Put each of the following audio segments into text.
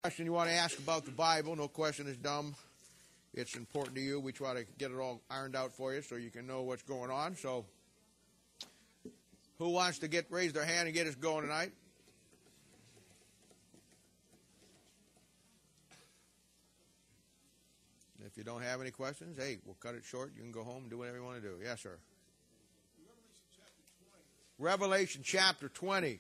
Question you want to ask about the Bible, no question is dumb. It's important to you. We try to get it all ironed out for you so you can know what's going on. So, who wants to raise their hand and get us going tonight? If you don't have any questions, hey, we'll cut it short. You can go home and do whatever you want to do. Yes, sir. Revelation chapter 20.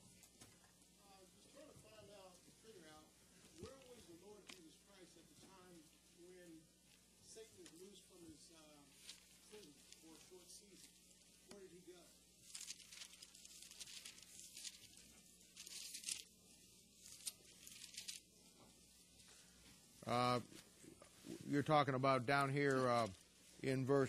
You're talking about down here in verse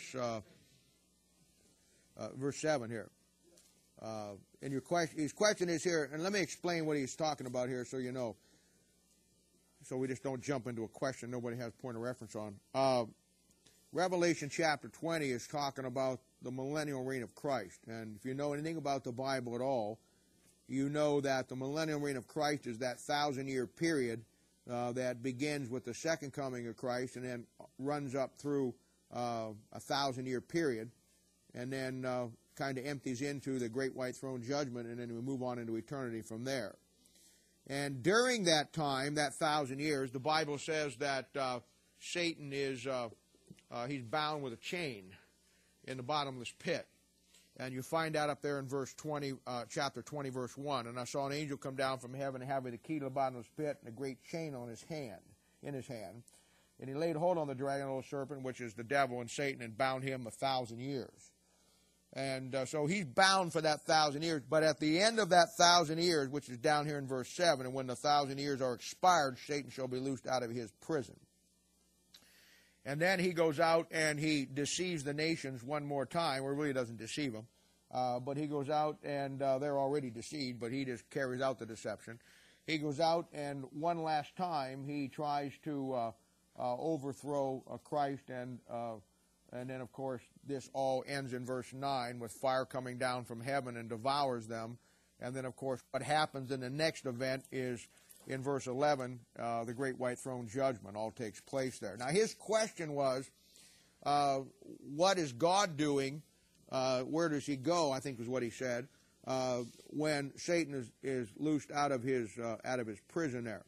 7 here. And his question is here, and let me explain what he's talking about here so you know. So we just don't jump into a question nobody has a point of reference on. Revelation chapter 20 is talking about the millennial reign of Christ. And if you know anything about the Bible at all, you know that the millennial reign of Christ is that 1,000-year period that begins with the second coming of Christ and then runs up through a 1,000-year period and then kind of empties into the great white throne judgment, and then we move on into eternity from there. And during that time, that 1,000 years, the Bible says that Satan is he's bound with a chain in the bottomless pit. And you find that up there in verse 20, chapter 20, verse 1. And I saw an angel come down from heaven having the key to the bottomless pit and a great chain in his hand. And he laid hold on the dragon, old serpent, which is the devil and Satan, and bound him 1,000 years. And so he's bound for that 1,000 years. But at the end of that 1,000 years, which is down here in verse 7, and when the 1,000 years are expired, Satan shall be loosed out of his prison. And then he goes out and he deceives the nations one more time, or really doesn't deceive them. But he goes out and they're already deceived, but he just carries out the deception. He goes out and one last time he tries to overthrow Christ, and then of course this all ends in verse 9 with fire coming down from heaven and devours them. And then of course what happens in the next event is in verse 11, the great white throne judgment all takes place there. Now his question was, what is God doing? Where does he go, I think was what he said, when Satan is loosed out of his prison there.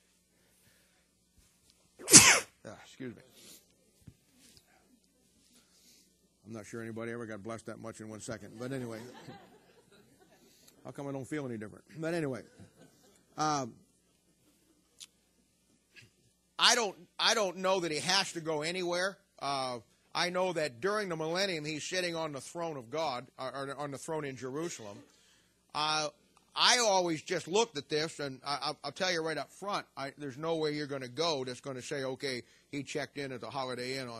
Excuse me. I'm not sure anybody ever got blessed that much in 1 second. But anyway, how come I don't feel any different? But anyway, I don't know that he has to go anywhere. I know that during the millennium, he's sitting on the throne of God, or on the throne in Jerusalem. I always just looked at this, and I'll tell you right up front, there's no way you're going to go that's going to say, okay, he checked in at the Holiday Inn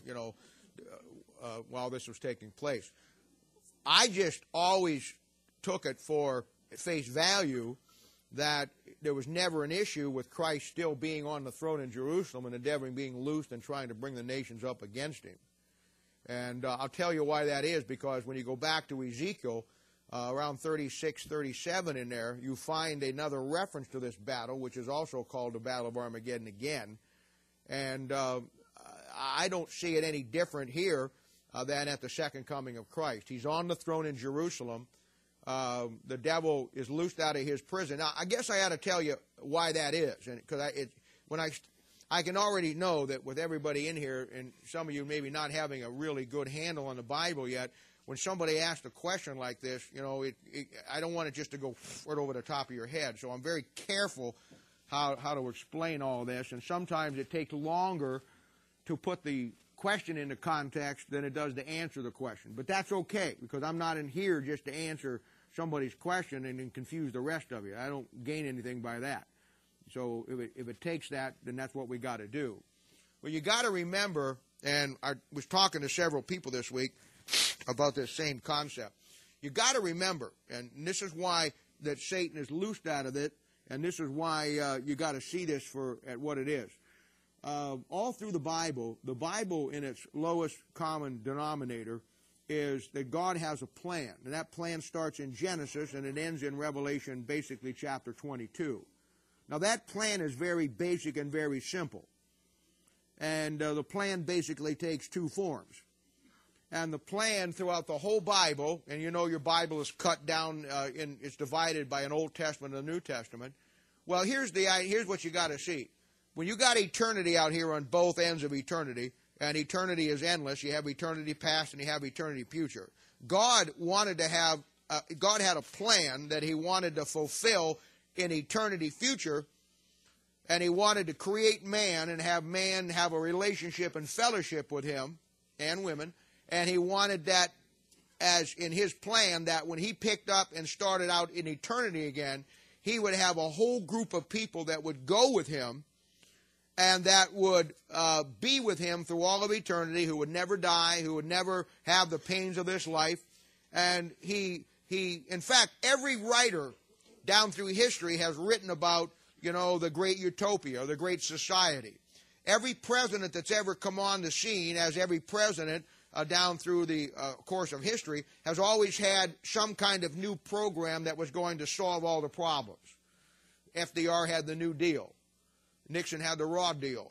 while this was taking place. I just always took it for face value that there was never an issue with Christ still being on the throne in Jerusalem and the devil being loosed and trying to bring the nations up against him. And I'll tell you why that is, because when you go back to Ezekiel, around 36, 37 in there, you find another reference to this battle, which is also called the Battle of Armageddon again. And I don't see it any different here than at the second coming of Christ. He's on the throne in Jerusalem. The devil is loosed out of his prison. Now, I guess I ought to tell you why that is, because I can already know that with everybody in here, and some of you maybe not having a really good handle on the Bible yet, when somebody asks a question like this, I don't want it just to go right over the top of your head. So I'm very careful how to explain all this, and sometimes it takes longer to put the question into context than it does to answer the question. But that's okay, because I'm not in here just to answer somebody's question and then confuse the rest of you. I don't gain anything by that. So if it takes that, then that's what we got to do. Well, you got to remember, and I was talking to several people this week about this same concept. You got to remember, and this is why that Satan is loosed out of it, and this is why you got to see this at what it is. All through the Bible in its lowest common denominator is that God has a plan. And that plan starts in Genesis and it ends in Revelation, basically chapter 22. Now that plan is very basic and very simple. And the plan basically takes two forms. And the plan throughout the whole Bible, and you know your Bible is cut down, it's divided by an Old Testament and a New Testament. Well, here's what you got to see. When you got eternity out here on both ends of eternity, and eternity is endless, you have eternity past and you have eternity future. God had a plan that he wanted to fulfill in eternity future, and he wanted to create man and have man have a relationship and fellowship with him and women, and he wanted that as in his plan that when he picked up and started out in eternity again, he would have a whole group of people that would go with him and that would be with him through all of eternity, who would never die, who would never have the pains of this life. And in fact, every writer down through history has written about, the great utopia, the great society. Every president that's ever come on the scene, as every president down through the course of history, has always had some kind of new program that was going to solve all the problems. FDR had the New Deal. Nixon had the Raw Deal.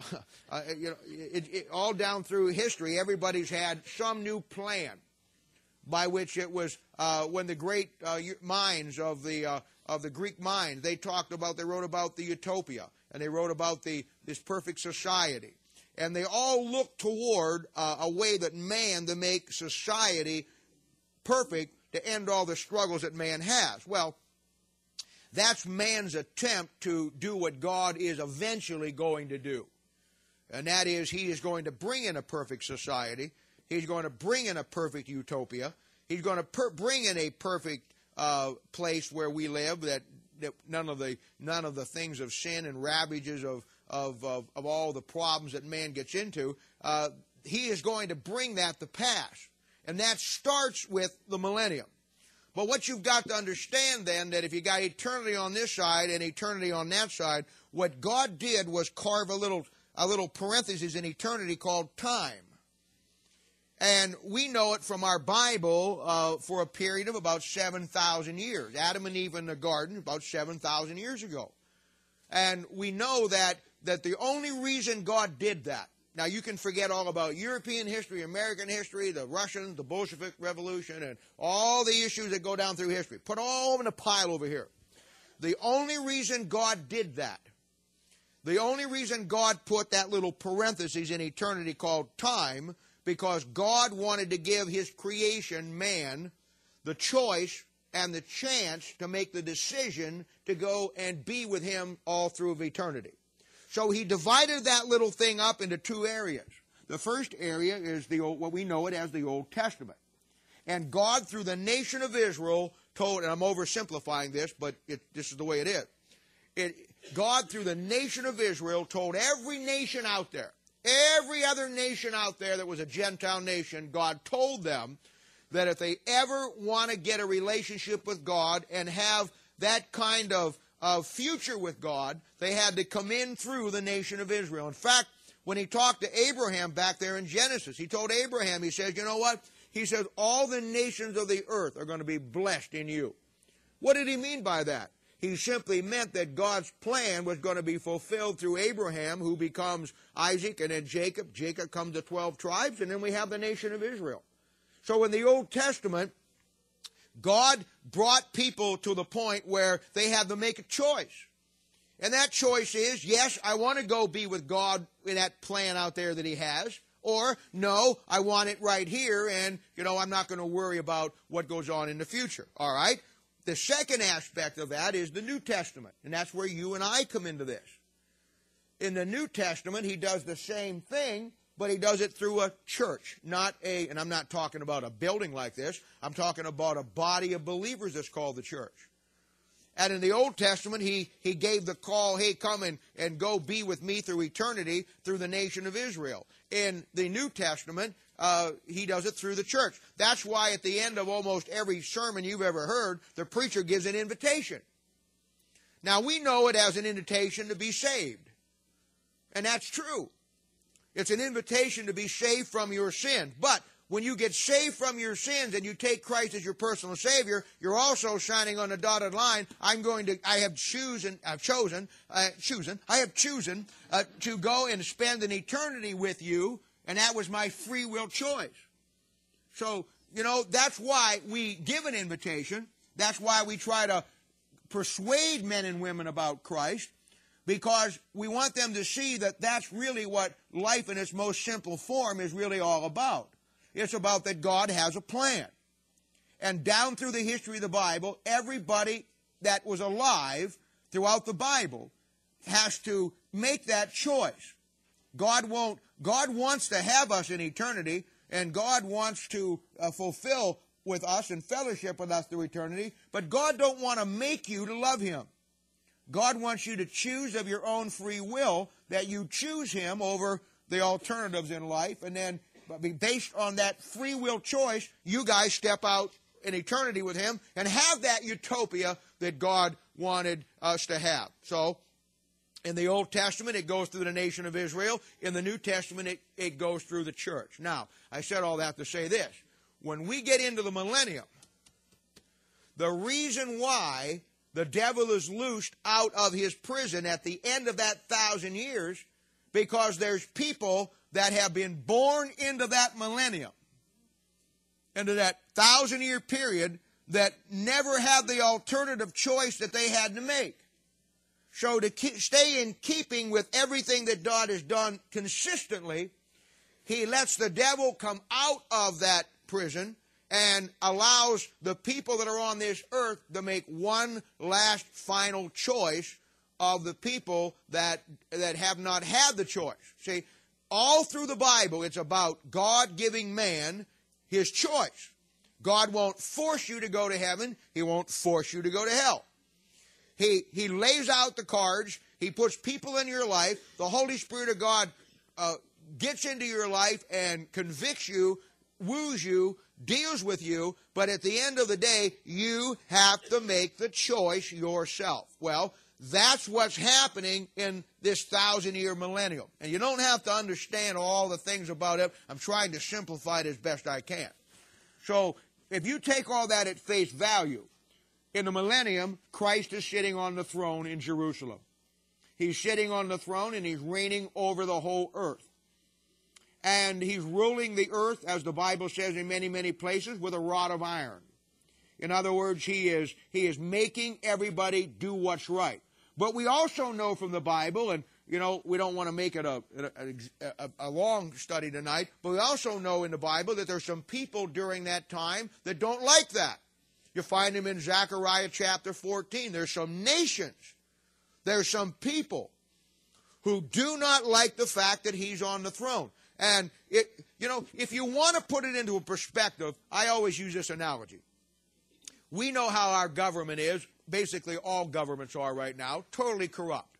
All down through history, everybody's had some new plan by which it was when the great minds of the Greek mind, they wrote about the utopia, and they wrote about this perfect society. And they all looked toward a way that man to make society perfect to end all the struggles that man has. Well, that's man's attempt to do what God is eventually going to do. And that is, he is going to bring in a perfect society. He's going to bring in a perfect utopia. He's going to bring in a perfect place where we live, that none of the things of sin and ravages of all the problems that man gets into. He is going to bring that to pass. And that starts with the millennium. But what you've got to understand then, that if you got eternity on this side and eternity on that side, what God did was carve a little parenthesis in eternity called time. And we know it from our Bible for a period of about 7,000 years. Adam and Eve in the garden about 7,000 years ago. And we know that the only reason God did that, now you can forget all about European history, American history, the Russians, the Bolshevik Revolution, and all the issues that go down through history. Put all in a pile over here. The only reason God did that, the only reason God put that little parenthesis in eternity called time, because God wanted to give his creation, man, the choice and the chance to make the decision to go and be with him all through eternity. So he divided that little thing up into two areas. The first area is what we know it as the Old Testament. And God, through the nation of Israel, told, and I'm oversimplifying this, but this is the way it is. God, through the nation of Israel, told every nation out there, every other nation out there that was a Gentile nation, God told them that if they ever want to get a relationship with God and have that kind of future with God, they had to come in through the nation of Israel. In fact, when he talked to Abraham back there in Genesis, he told Abraham, he says, you know what? He says, all the nations of the earth are going to be blessed in you. What did he mean by that? He simply meant that God's plan was going to be fulfilled through Abraham, who becomes Isaac, and then Jacob. Jacob comes to 12 tribes, and then we have the nation of Israel. So in the Old Testament, God brought people to the point where they had to make a choice. And that choice is, yes, I want to go be with God in that plan out there that he has. Or, no, I want it right here, and, I'm not going to worry about what goes on in the future. All right? The second aspect of that is the New Testament. And that's where you and I come into this. In the New Testament, he does the same thing, but he does it through a church, and I'm not talking about a building like this, I'm talking about a body of believers that's called the church. And in the Old Testament, he gave the call, hey, come and go be with me through eternity through the nation of Israel. In the New Testament, he does it through the church. That's why at the end of almost every sermon you've ever heard, the preacher gives an invitation. Now, we know it as an invitation to be saved. And that's true. It's an invitation to be saved from your sin. But when you get saved from your sins and you take Christ as your personal Savior, you're also signing on the dotted line, I have chosen to go and spend an eternity with you, and that was my free will choice. So, that's why we give an invitation. That's why we try to persuade men and women about Christ, because we want them to see that that's really what life in its most simple form is really all about. It's about that God has a plan. And down through the history of the Bible, everybody that was alive throughout the Bible has to make that choice. God wants to have us in eternity, and God wants to fulfill with us and fellowship with us through eternity, but God don't want to make you to love Him. God wants you to choose of your own free will, that you choose Him over the alternatives in life, and then based on that free will choice, you guys step out in eternity with Him and have that utopia that God wanted us to have. So, in the Old Testament, it goes through the nation of Israel. In the New Testament, it goes through the church. Now, I said all that to say this. When we get into the millennium, the reason why the devil is loosed out of his prison at the end of that 1,000 years, because there's people that have been born into that millennium, into that 1,000-year period, that never had the alternative choice that they had to make. So to stay in keeping with everything that God has done consistently, He lets the devil come out of that prison and allows the people that are on this earth to make one last final choice of the people that have not had the choice. See, all through the Bible, it's about God giving man his choice. God won't force you to go to heaven. He won't force you to go to hell. He lays out the cards. He puts people in your life. The Holy Spirit of God gets into your life and convicts you, woos you, deals with you, but at the end of the day, you have to make the choice yourself. Well, that's what's happening in this 1,000-year millennium. And you don't have to understand all the things about it. I'm trying to simplify it as best I can. So, if you take all that at face value, in the millennium, Christ is sitting on the throne in Jerusalem. He's sitting on the throne and He's reigning over the whole earth. And He's ruling the earth, as the Bible says in many, many places, with a rod of iron. In other words, He is making everybody do what's right. But we also know from the Bible, and we don't want to make it a long study tonight, but we also know in the Bible that there's some people during that time that don't like that. You find them in Zechariah chapter 14. There's some nations, there's some people who do not like the fact that He's on the throne. And, if you want to put it into a perspective, I always use this analogy. We know how our government is, basically all governments are right now, totally corrupt.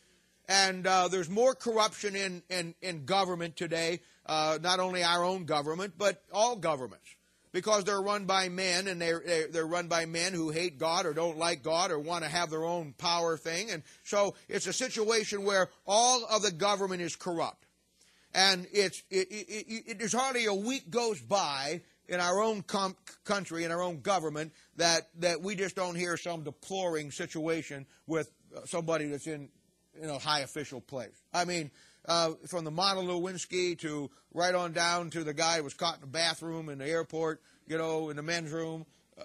And there's more corruption in government today, not only our own government, but all governments. Because they're run by men, and they're run by men who hate God or don't like God or want to have their own power thing. And so it's a situation where all of the government is corrupt. And there's hardly a week goes by in our own country, in our own government, that we just don't hear some deploring situation with somebody that's in high official place. I mean, from the Monica Lewinsky to right on down to the guy who was caught in the bathroom in the airport, in the men's room,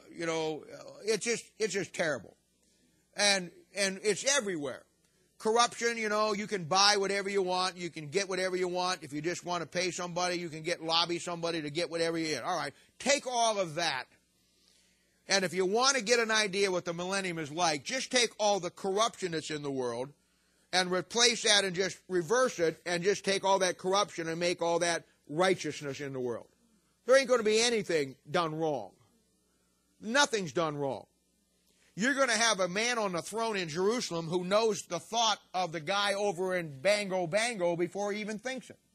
it's just terrible. And it's everywhere. Corruption, you can buy whatever you want. You can get whatever you want. If you just want to pay somebody, you can lobby somebody to get whatever you get. All right, take all of that. And if you want to get an idea what the millennium is like, just take all the corruption that's in the world and replace that and just reverse it and just take all that corruption and make all that righteousness in the world. There ain't going to be anything done wrong. Nothing's done wrong. You're going to have a man on the throne in Jerusalem who knows the thought of the guy over in Bango Bango before he even thinks it.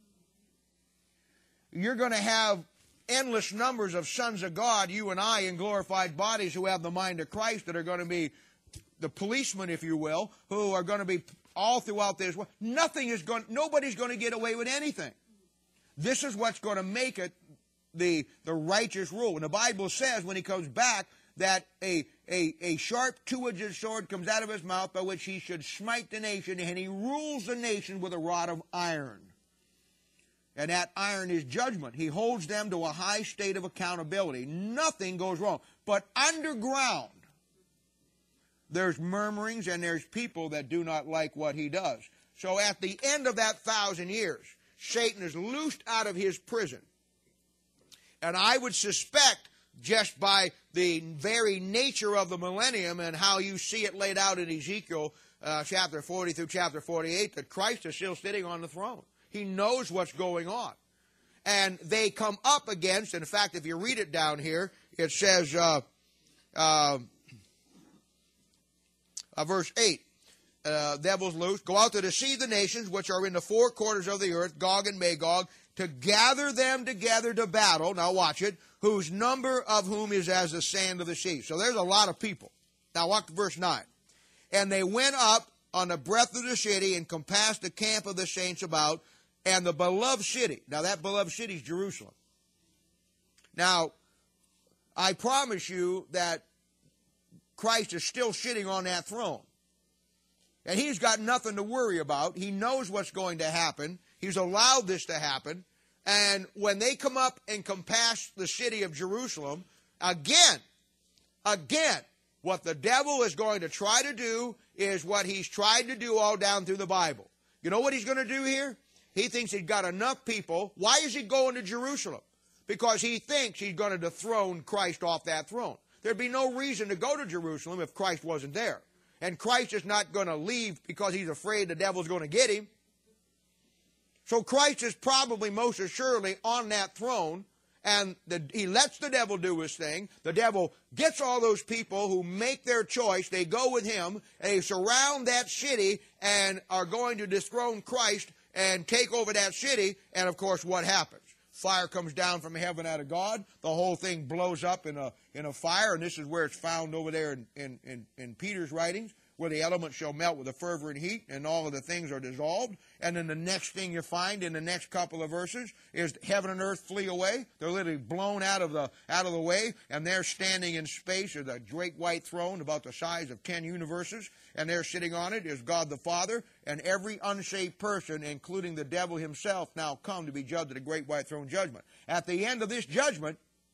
You're going to have endless numbers of sons of God, you and I, in glorified bodies who have the mind of Christ, that are going to be the policemen, if you will, who are going to be all throughout this world. Nobody's going to get away with anything. This is what's going to make it the righteous rule. And the Bible says when he comes back that a sharp two-edged sword comes out of his mouth by which he should smite the nation, and he rules the nation with a rod of iron. And that iron is judgment. He holds them to a high state of accountability. Nothing goes wrong. But underground, there's murmurings and there's people that do not like what he does. So at the end of that 1,000 years, Satan is loosed out of his prison. And I would suspect, just by the very nature of the millennium and how you see it laid out in Ezekiel chapter 40 through chapter 48, that Christ is still sitting on the throne. He knows what's going on. And they come up against, in fact, if you read it down here, it says, verse 8, devils loose, go out to deceive the nations which are in the four quarters of the earth, Gog and Magog, to gather them together to battle, now watch it, whose number of whom is as the sand of the sea. So there's a lot of people. Now watch verse 9. And they went up on the breadth of the city and compassed the camp of the saints about, and the beloved city. Now that beloved city is Jerusalem. Now, I promise you that Christ is still sitting on that throne. And he's got nothing to worry about. He knows what's going to happen. He's allowed this to happen. And when they come up and compass the city of Jerusalem, again, what the devil is going to try to do is what he's tried to do all down through the Bible. You know what he's going to do here? He thinks he's got enough people. Why is he going to Jerusalem? Because he thinks he's going to dethrone Christ off that throne. There'd be no reason to go to Jerusalem if Christ wasn't there. And Christ is not going to leave because he's afraid the devil's going to get him. So Christ is probably most assuredly on that throne, and he lets the devil do his thing. The devil gets all those people who make their choice. They go with him, and they surround that city and are going to dethrone Christ and take over that city. And, of course, what happens? Fire comes down from heaven out of God. The whole thing blows up in a fire, and this is where it's found over there in Peter's writings, where the elements shall melt with a fervent heat, and all of the things are dissolved. And then the next thing you find in the next couple of verses is heaven and earth flee away. They're literally blown out of the way, and they're standing in space. There's a great white throne about the size of 10 universes, and there sitting on it is God the Father, and every unsaved person, including the devil himself, now come to be judged at a great white throne judgment. At the end of this judgment,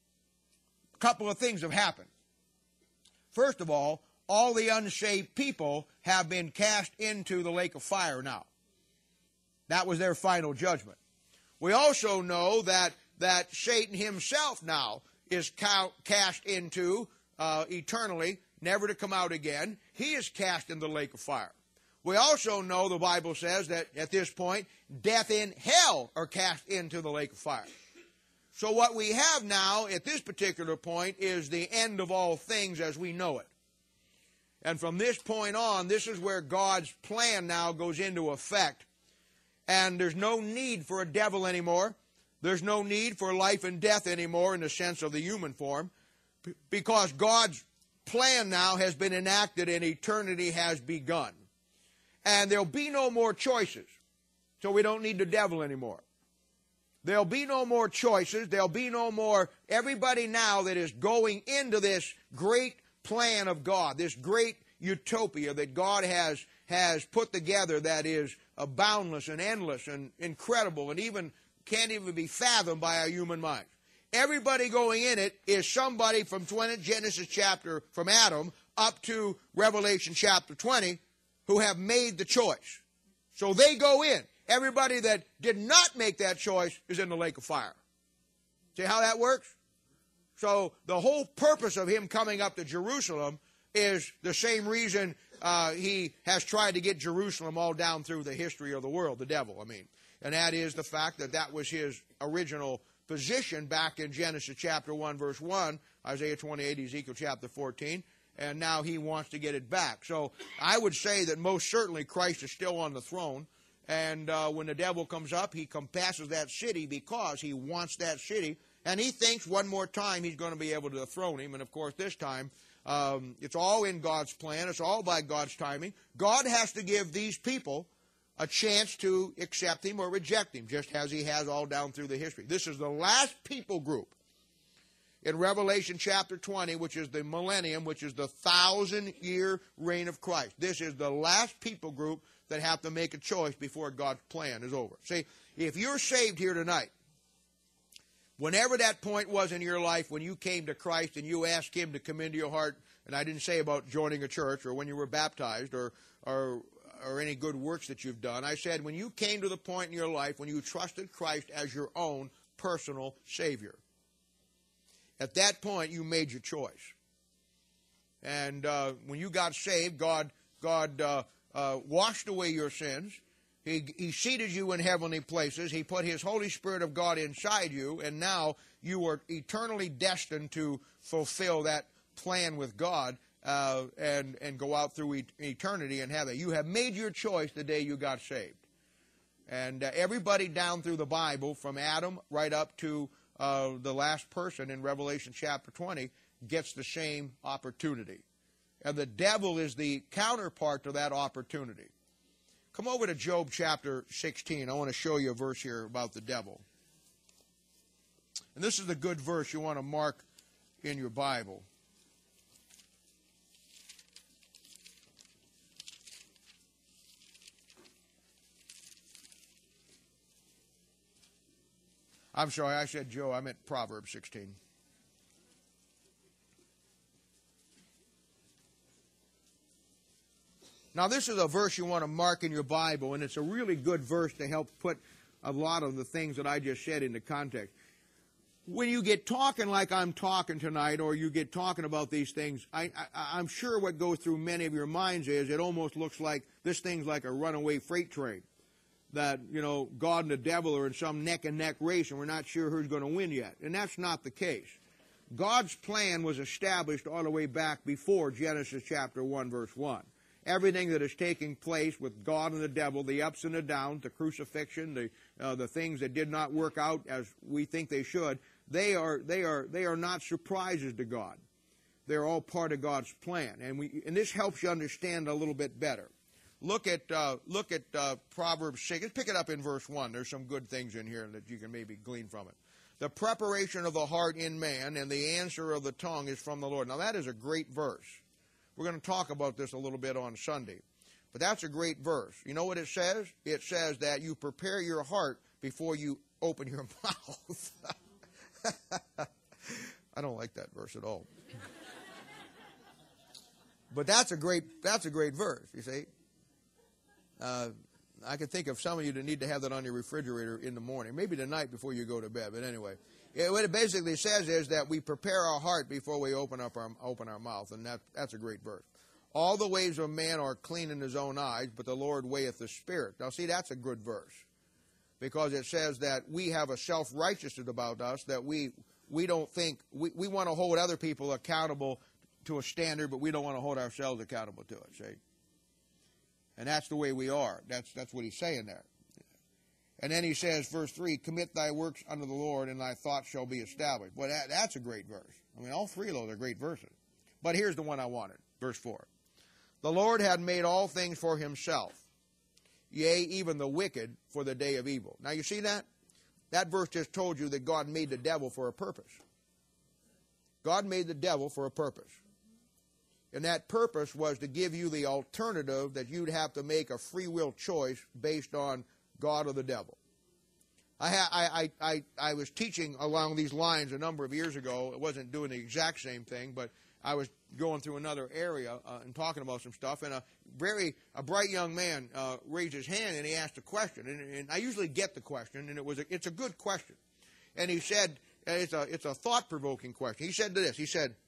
a couple of things have happened. First of all the unsaved people have been cast into the lake of fire now. That was their final judgment. We also know that Satan himself now is cast into eternally, never to come out again. He is cast in the lake of fire. We also know the Bible says that at this point, death and hell are cast into the lake of fire. So what we have now at this particular point is the end of all things as we know it. And from this point on, this is where God's plan now goes into effect. And there's no need for a devil anymore. There's no need for life and death anymore in the sense of the human form, because God's plan now has been enacted and eternity has begun. And there'll be no more choices. So we don't need the devil anymore. There'll be no more choices. There'll be no more. Everybody now that is going into this great plan of God, this great utopia that God has put together, that is boundless and endless and incredible and even can't even be fathomed by our human minds. Everybody going in it is somebody from Genesis chapter, from Adam up to Revelation chapter 20, who have made the choice. So they go in. Everybody that did not make that choice is in the lake of fire. See how that works? So the whole purpose of him coming up to Jerusalem is the same reason he has tried to get Jerusalem all down through the history of the world, the devil, I mean. And that is the fact that was his original position back in Genesis chapter 1, verse 1, Isaiah 28, Ezekiel chapter 14, and now he wants to get it back. So I would say that most certainly Christ is still on the throne, and when the devil comes up, he compasses that city because he wants that city. And he thinks one more time he's going to be able to dethrone him. And, of course, this time it's all in God's plan. It's all by God's timing. God has to give these people a chance to accept him or reject him, just as he has all down through the history. This is the last people group in Revelation chapter 20, which is the millennium, which is the 1,000-year reign of Christ. This is the last people group that have to make a choice before God's plan is over. See, if you're saved here tonight, whenever that point was in your life when you came to Christ and you asked him to come into your heart, and I didn't say about joining a church or when you were baptized or any good works that you've done. I said when you came to the point in your life when you trusted Christ as your own personal Savior. At that point, you made your choice. And when you got saved, God washed away your sins. He seated you in heavenly places. He put His Holy Spirit of God inside you, and now you are eternally destined to fulfill that plan with God and go out through eternity and have it. You have made your choice the day you got saved. And everybody down through the Bible, from Adam right up to the last person in Revelation chapter 20, gets the same opportunity. And the devil is the counterpart to that opportunity. Come over to Job chapter 16. I want to show you a verse here about the devil. And this is a good verse you want to mark in your Bible. I'm sorry, I said Job. I meant Proverbs 16. Now, this is a verse you want to mark in your Bible, and it's a really good verse to help put a lot of the things that I just said into context. When you get talking like I'm talking tonight, or you get talking about these things, I'm sure what goes through many of your minds is it almost looks like this thing's like a runaway freight train. That, you know, God and the devil are in some neck-and-neck race, and we're not sure who's going to win yet. And that's not the case. God's plan was established all the way back before Genesis chapter 1, verse 1. Everything that is taking place with God and the devil, the ups and the downs, the crucifixion, the things that did not work out as we think they should, they are not surprises to God. They're all part of God's plan, and this helps you understand a little bit better. Look at Proverbs 6. Let's pick it up in verse 1. There's some good things in here that you can maybe glean from it. The preparation of the heart in man and the answer of the tongue is from the Lord. Now, that is a great verse. We're going to talk about this a little bit on Sunday. But that's a great verse. You know what it says? It says that you prepare your heart before you open your mouth. I don't like that verse at all. But that's a great verse, you see. I can think of some of you that need to have that on your refrigerator in the morning, maybe tonight before you go to bed. But anyway, what it basically says is that we prepare our heart before we open our mouth, and that's a great verse. All the ways of man are clean in his own eyes, but the Lord weigheth the spirit. Now, see, that's a good verse, because it says that we have a self-righteousness about us, that we don't think we want to hold other people accountable to a standard, but we don't want to hold ourselves accountable to it. See. And that's the way we are. That's what he's saying there. And then he says, verse 3, commit thy works unto the Lord, and thy thoughts shall be established. Well, that's a great verse. I mean, all three of those are great verses. But here's the one I wanted, verse 4. The Lord had made all things for himself, yea, even the wicked for the day of evil. Now, you see that? That verse just told you that God made the devil for a purpose. God made the devil for a purpose. And that purpose was to give you the alternative that you'd have to make a free will choice based on God or the devil. I was teaching along these lines a number of years ago. I wasn't doing the exact same thing, but I was going through another area and talking about some stuff. And a bright young man raised his hand and he asked a question. And I usually get the question, and it's a good question. And he said, it's a thought-provoking question. He said this. He said,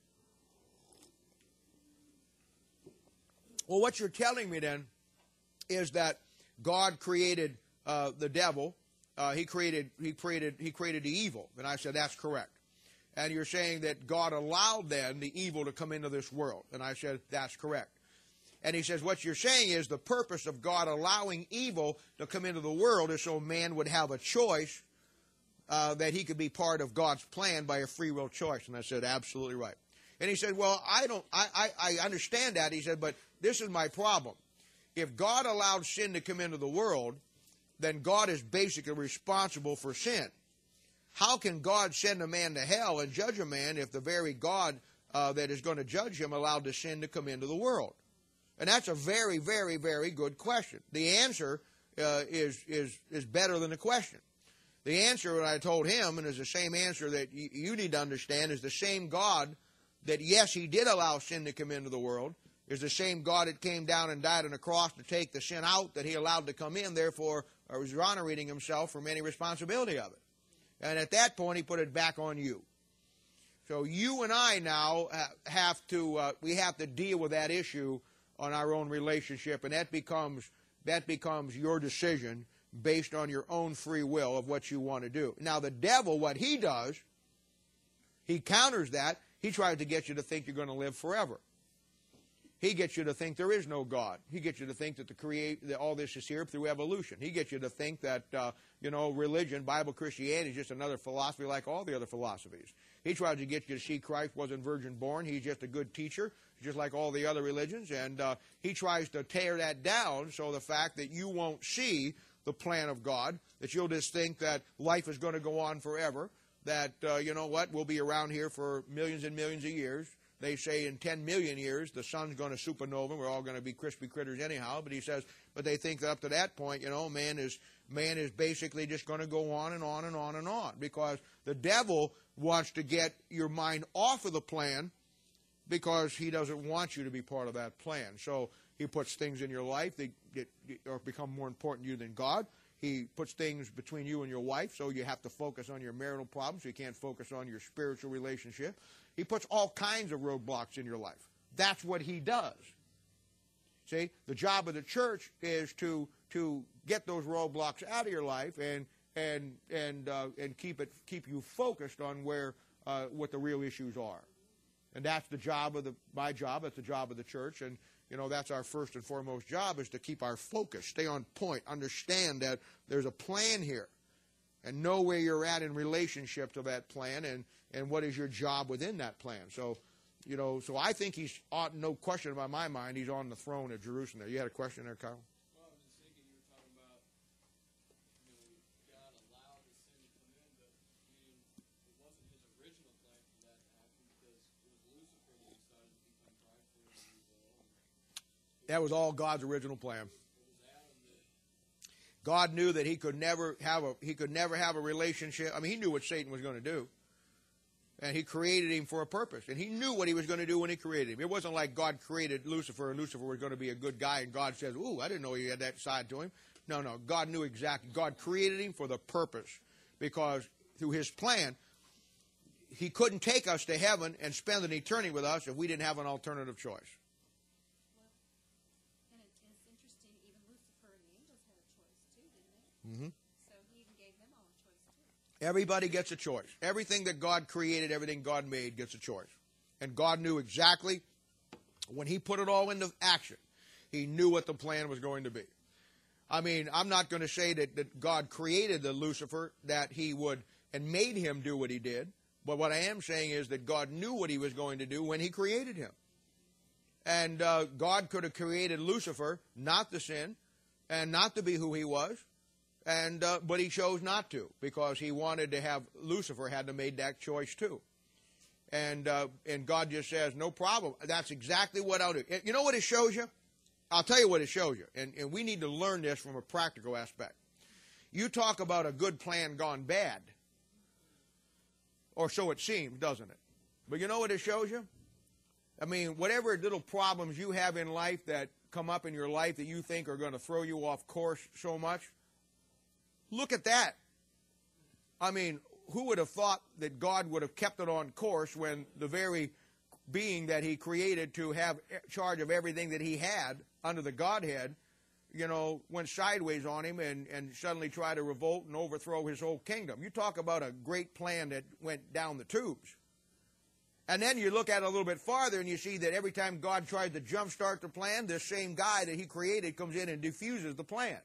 well, what you're telling me then is that God created the devil. He created the evil. And I said, that's correct. And you're saying that God allowed then the evil to come into this world. And I said, that's correct. And he says, what you're saying is the purpose of God allowing evil to come into the world is so man would have a choice, that he could be part of God's plan by a free will choice. And I said, absolutely right. And he said, well, I understand that. He said, but this is my problem. if God allowed sin to come into the world, then God is basically responsible for sin. How can God send a man to hell and judge a man if the very God that is going to judge him allowed the sin to come into the world? And that's a very, very, very good question. The answer is better than the question. The answer that I told him, and is the same answer that you need to understand, is the same God that, yes, he did allow sin to come into the world, is the same God that came down and died on the cross to take the sin out that he allowed to come in, therefore was exonerating himself from any responsibility of it. And at that point, he put it back on you. So you and I now have to deal with that issue on our own relationship, and that becomes your decision based on your own free will of what you want to do. Now, the devil, what he does, he counters that. He tries to get you to think you're going to live forever. He gets you to think there is no God. He gets you to think that all this is here through evolution. He gets you to think that, religion, Bible Christianity is just another philosophy like all the other philosophies. He tries to get you to see Christ wasn't virgin born. He's just a good teacher, just like all the other religions. And he tries to tear that down, so the fact that you won't see the plan of God, that you'll just think that life is going to go on forever, that, we'll be around here for millions and millions of years. They say in 10 million years, the sun's going to supernova. We're all going to be crispy critters anyhow. But he says, but they think that up to that point, man is basically just going to go on and on and on and on. Because the devil wants to get your mind off of the plan because he doesn't want you to be part of that plan. So he puts things in your life that become more important to you than God. He puts things between you and your wife, so you have to focus on your marital problems. You can't focus on your spiritual relationship. He puts all kinds of roadblocks in your life. That's what he does. See, the job of the church is to get those roadblocks out of your life and keep you focused on what the real issues are. And that's the job of my job. That's the job of the church. And that's our first and foremost job, is to keep our focus, stay on point, understand that there's a plan here, and know where you're at in relationship to that plan, and what is your job within that plan. So, so I think he's, no question about my mind, he's on the throne at Jerusalem there. You had a question there, Carl? Well, I was just thinking, you were talking about, God allowed the sin to come in, but it wasn't his original plan for that to happen, because it was Lucifer that decided to become prideful and evil. That was all God's original plan. God knew that he could never have a relationship. I mean, he knew what Satan was going to do. And he created him for a purpose. And he knew what he was going to do when he created him. It wasn't like God created Lucifer and Lucifer was going to be a good guy and God says, ooh, I didn't know he had that side to him. No, God knew exactly. God created him for the purpose, because through his plan, he couldn't take us to heaven and spend an eternity with us if we didn't have an alternative choice. And it's interesting, even Lucifer and the angels had a choice too, didn't they? Mm-hmm. So he even gave them all a choice too. Everybody gets a choice. Everything that God created, everything God made gets a choice. And God knew exactly, when he put it all into action, he knew what the plan was going to be. I mean, I'm not going to say that God created the Lucifer, that he would, and made him do what he did. But what I am saying is that God knew what he was going to do when he created him. And God could have created Lucifer not to sin and not to be who he was. But he chose not to, because he wanted to have, Lucifer had to make that choice too. And God just says, no problem. That's exactly what I'll do. You know what it shows you? I'll tell you what it shows you. And we need to learn this from a practical aspect. You talk about a good plan gone bad. Or so it seems, doesn't it? But you know what it shows you? I mean, whatever little problems you have in life that come up in your life that you think are going to throw you off course so much, look at that. I mean, who would have thought that God would have kept it on course when the very being that he created to have charge of everything that he had under the Godhead, went sideways on him and suddenly tried to revolt and overthrow his whole kingdom. You talk about a great plan that went down the tubes. And then you look at it a little bit farther and you see that every time God tries to jumpstart the plan, this same guy that he created comes in and defuses the plan.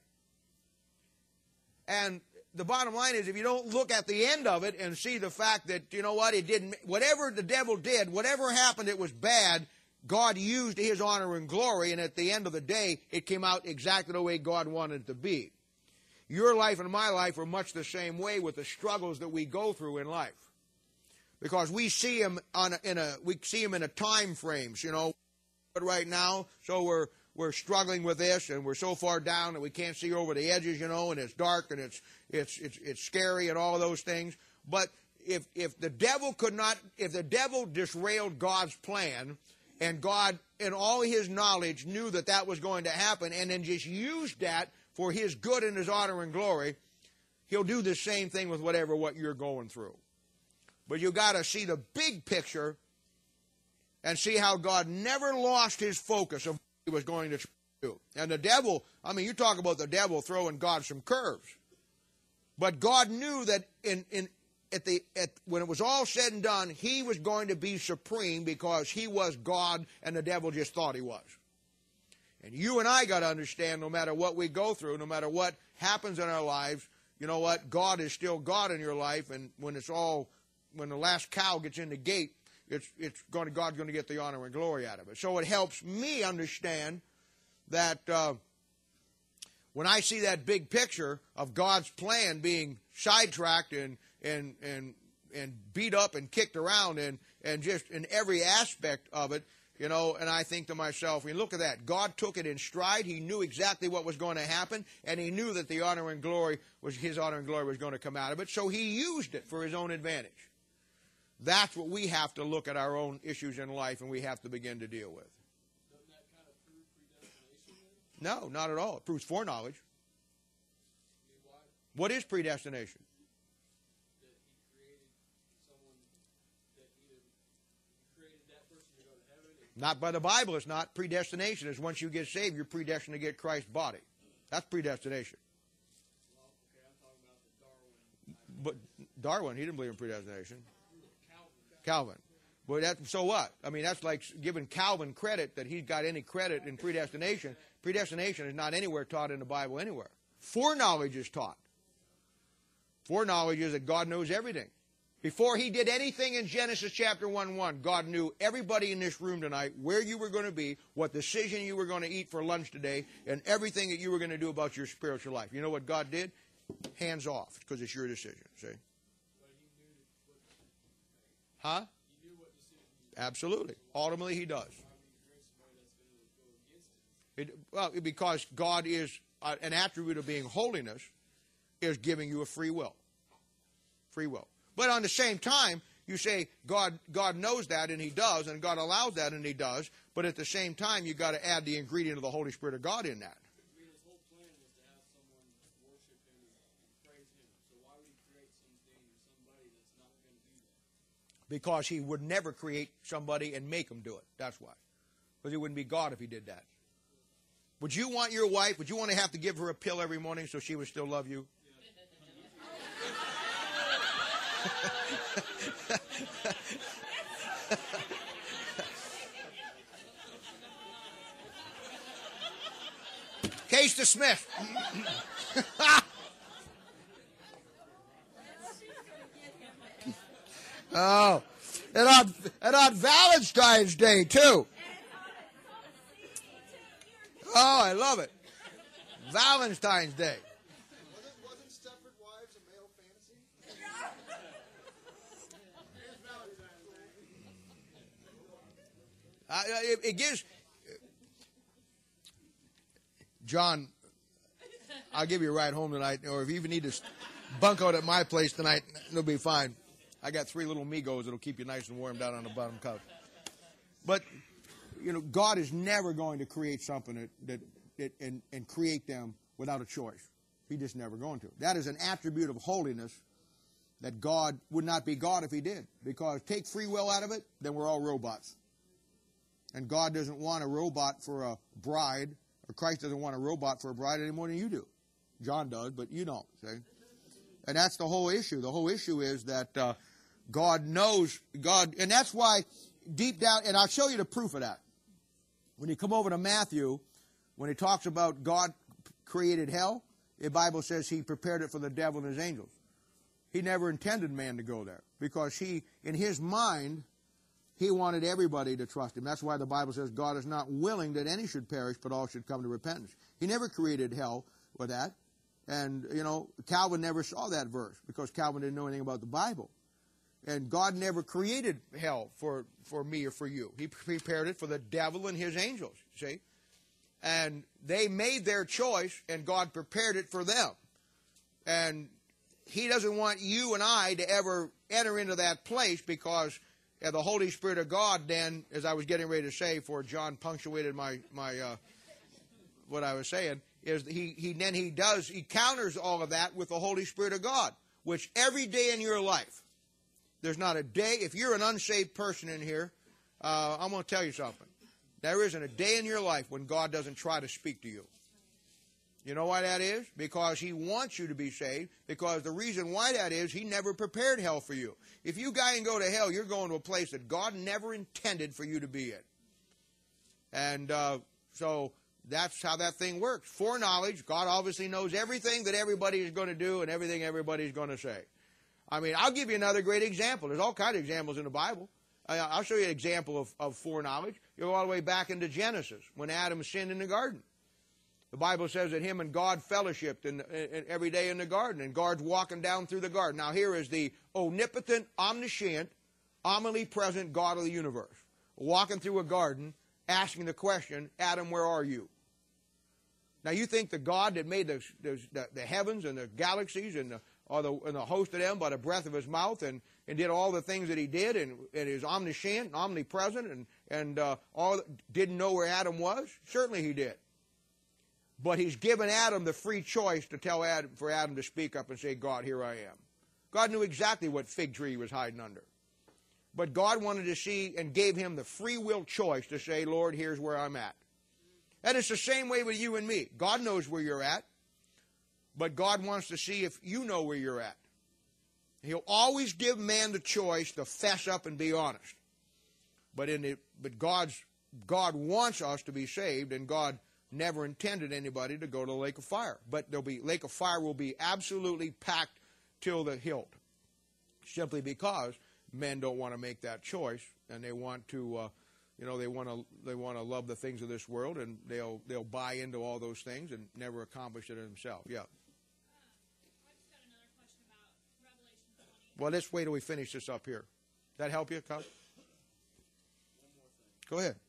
And the bottom line is, if you don't look at the end of it and see the fact that, it didn't, whatever the devil did, whatever happened, it was bad, God used his honor and glory, and at the end of the day, it came out exactly the way God wanted it to be. Your life and my life are much the same way with the struggles that we go through in life. Because we see him in a time frames, But right now, so we're struggling with this, and we're so far down that we can't see over the edges, and it's dark and it's scary and all of those things. But if the devil disrailed God's plan, and God in all his knowledge knew that was going to happen, and then just used that for his good and his honor and glory, he'll do the same thing with what you're going through. But you got to see the big picture and see how God never lost his focus of what he was going to do. And the devil, you talk about the devil throwing God some curves. But God knew that when it was all said and done, he was going to be supreme because he was God and the devil just thought he was. And you and I got to understand, no matter what we go through, no matter what happens in our lives, you know what? God is still God in your life, and when the last cow gets in the gate, God's going to get the honor and glory out of it. So it helps me understand that when I see that big picture of God's plan being sidetracked and beat up and kicked around and just in every aspect of it, and I think to myself, look at that. God took it in stride. He knew exactly what was going to happen, and he knew that his honor and glory was going to come out of it, so he used it for his own advantage. That's what we have to look at our own issues in life, and we have to begin to deal with. Doesn't that kind of prove predestination then? No, not at all. It proves foreknowledge. Why? What is predestination? That he created someone that either he created that person to go to heaven. Not by the Bible, it's not. Predestination is once you get saved, you're predestined to get Christ's body. That's predestination. Well, okay, I'm talking about the Darwin. But Darwin, he didn't believe in predestination. Calvin. But so what? That's like giving Calvin credit that he's got any credit in predestination. Predestination is not anywhere taught in the Bible anywhere. Foreknowledge is taught. Foreknowledge is that God knows everything. Before he did anything in Genesis chapter 1:1, God knew everybody in this room tonight, where you were going to be, what decision you were going to eat for lunch today, and everything that you were going to do about your spiritual life. You know what God did? Hands off, because it's your decision, see? Huh? Absolutely. Ultimately, he does. Because God is an attribute of being holiness is giving you a free will. Free will. But on the same time, you say God knows that, and he does, and God allows that, and he does. But at the same time, you got to add the ingredient of the Holy Spirit of God in that. His whole plan was to have someone worship him and praise him. So why would he create something or somebody that's not going to do that? Because he would never create somebody and make them do it. That's why. Because he wouldn't be God if he did that. Would you want your wife, would you want to have to give her a pill every morning so she would still love you? Case dismissed. Oh, and on Valentine's Day, too. Oh, I love it. Valentine's Day. Wasn't Stepford Wives a male fantasy? It gives... John, I'll give you a ride home tonight, or if you even need to bunk out at my place tonight, it'll be fine. I got 3 little Migos that'll keep you nice and warm down on the bottom couch. But, God is never going to create something and create them without a choice. He's just never going to. That is an attribute of holiness that God would not be God if he did. Because take free will out of it, then we're all robots. And God doesn't want a robot for a bride, or Christ doesn't want a robot for a bride any more than you do. John does, but you don't, see? And that's the whole issue. The whole issue is that God knows, and that's why deep down, and I'll show you the proof of that. When you come over to Matthew, when he talks about God created hell, the Bible says he prepared it for the devil and his angels. He never intended man to go there because in his mind, He wanted everybody to trust him. That's why the Bible says God is not willing that any should perish, but all should come to repentance. He never created hell with that. And, Calvin never saw that verse because Calvin didn't know anything about the Bible. And God never created hell for me or for you. He prepared it for the devil and his angels, see? And they made their choice, and God prepared it for them. And he doesn't want you and I to ever enter into that place because the Holy Spirit of God then, as I was getting ready to say, for John punctuated my what I was saying, is he counters all of that with the Holy Spirit of God, which every day in your life, there's not a day, if you're an unsaved person in here, I'm going to tell you something. There isn't a day in your life when God doesn't try to speak to you. You know why that is? Because he wants you to be saved. Because the reason why that is, he never prepared hell for you. If you guys can go to hell, you're going to a place that God never intended for you to be in. And so that's how that thing works. Foreknowledge, God obviously knows everything that everybody is going to do and everything everybody's going to say. I mean, I'll give you another great example. There's all kinds of examples in the Bible. I'll show you an example of foreknowledge. You go all the way back into Genesis, when Adam sinned in the garden. The Bible says that him and God fellowshiped every day in the garden, and God's walking down through the garden. Now here is the omnipotent, omniscient, omnipresent God of the universe, walking through a garden, asking the question, Adam, where are you? Now you think the God that made the heavens and the galaxies and the host of them by the breath of his mouth and did all the things that he did and is omniscient, and omnipresent, and all didn't know where Adam was? Certainly he did. But he's given Adam the free choice to tell Adam, for Adam to speak up and say, God, here I am. God knew exactly what fig tree he was hiding under. But God wanted to see and gave him the free will choice to say, Lord, here's where I'm at. And it's the same way with you and me. God knows where you're at, but God wants to see if you know where you're at. He'll always give man the choice to fess up and be honest. But God wants us to be saved, and God never intended anybody to go to the lake of fire. But lake of fire will be absolutely packed till the hilt, simply because men don't want to make that choice, and they want to, they want to love the things of this world, and they'll buy into all those things and never accomplish it themselves. Yeah. I've just got another question about Revelation 20. Well, let's wait till we finish this up here. Does that help you, Kyle? One more thing. Go ahead.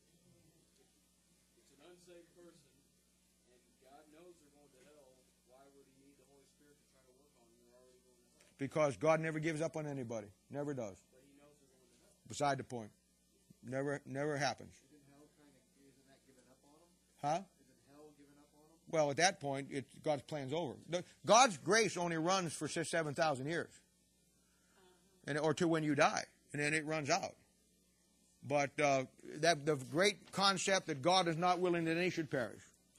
It's an unsaved person, and God knows they're going to hell. Why would he need the Holy Spirit to try to work on them? They're already going to hell. Because God never gives up on anybody. Never does. But he knows they're going to hell. Beside the point. Never happens. Isn't that giving up on them? Huh? Isn't hell giving up on them? Well, at that point, God's plan's over. God's grace only runs for 7,000 years. Or to when you die. And then it runs out. But the great concept that God is not willing that any should perish.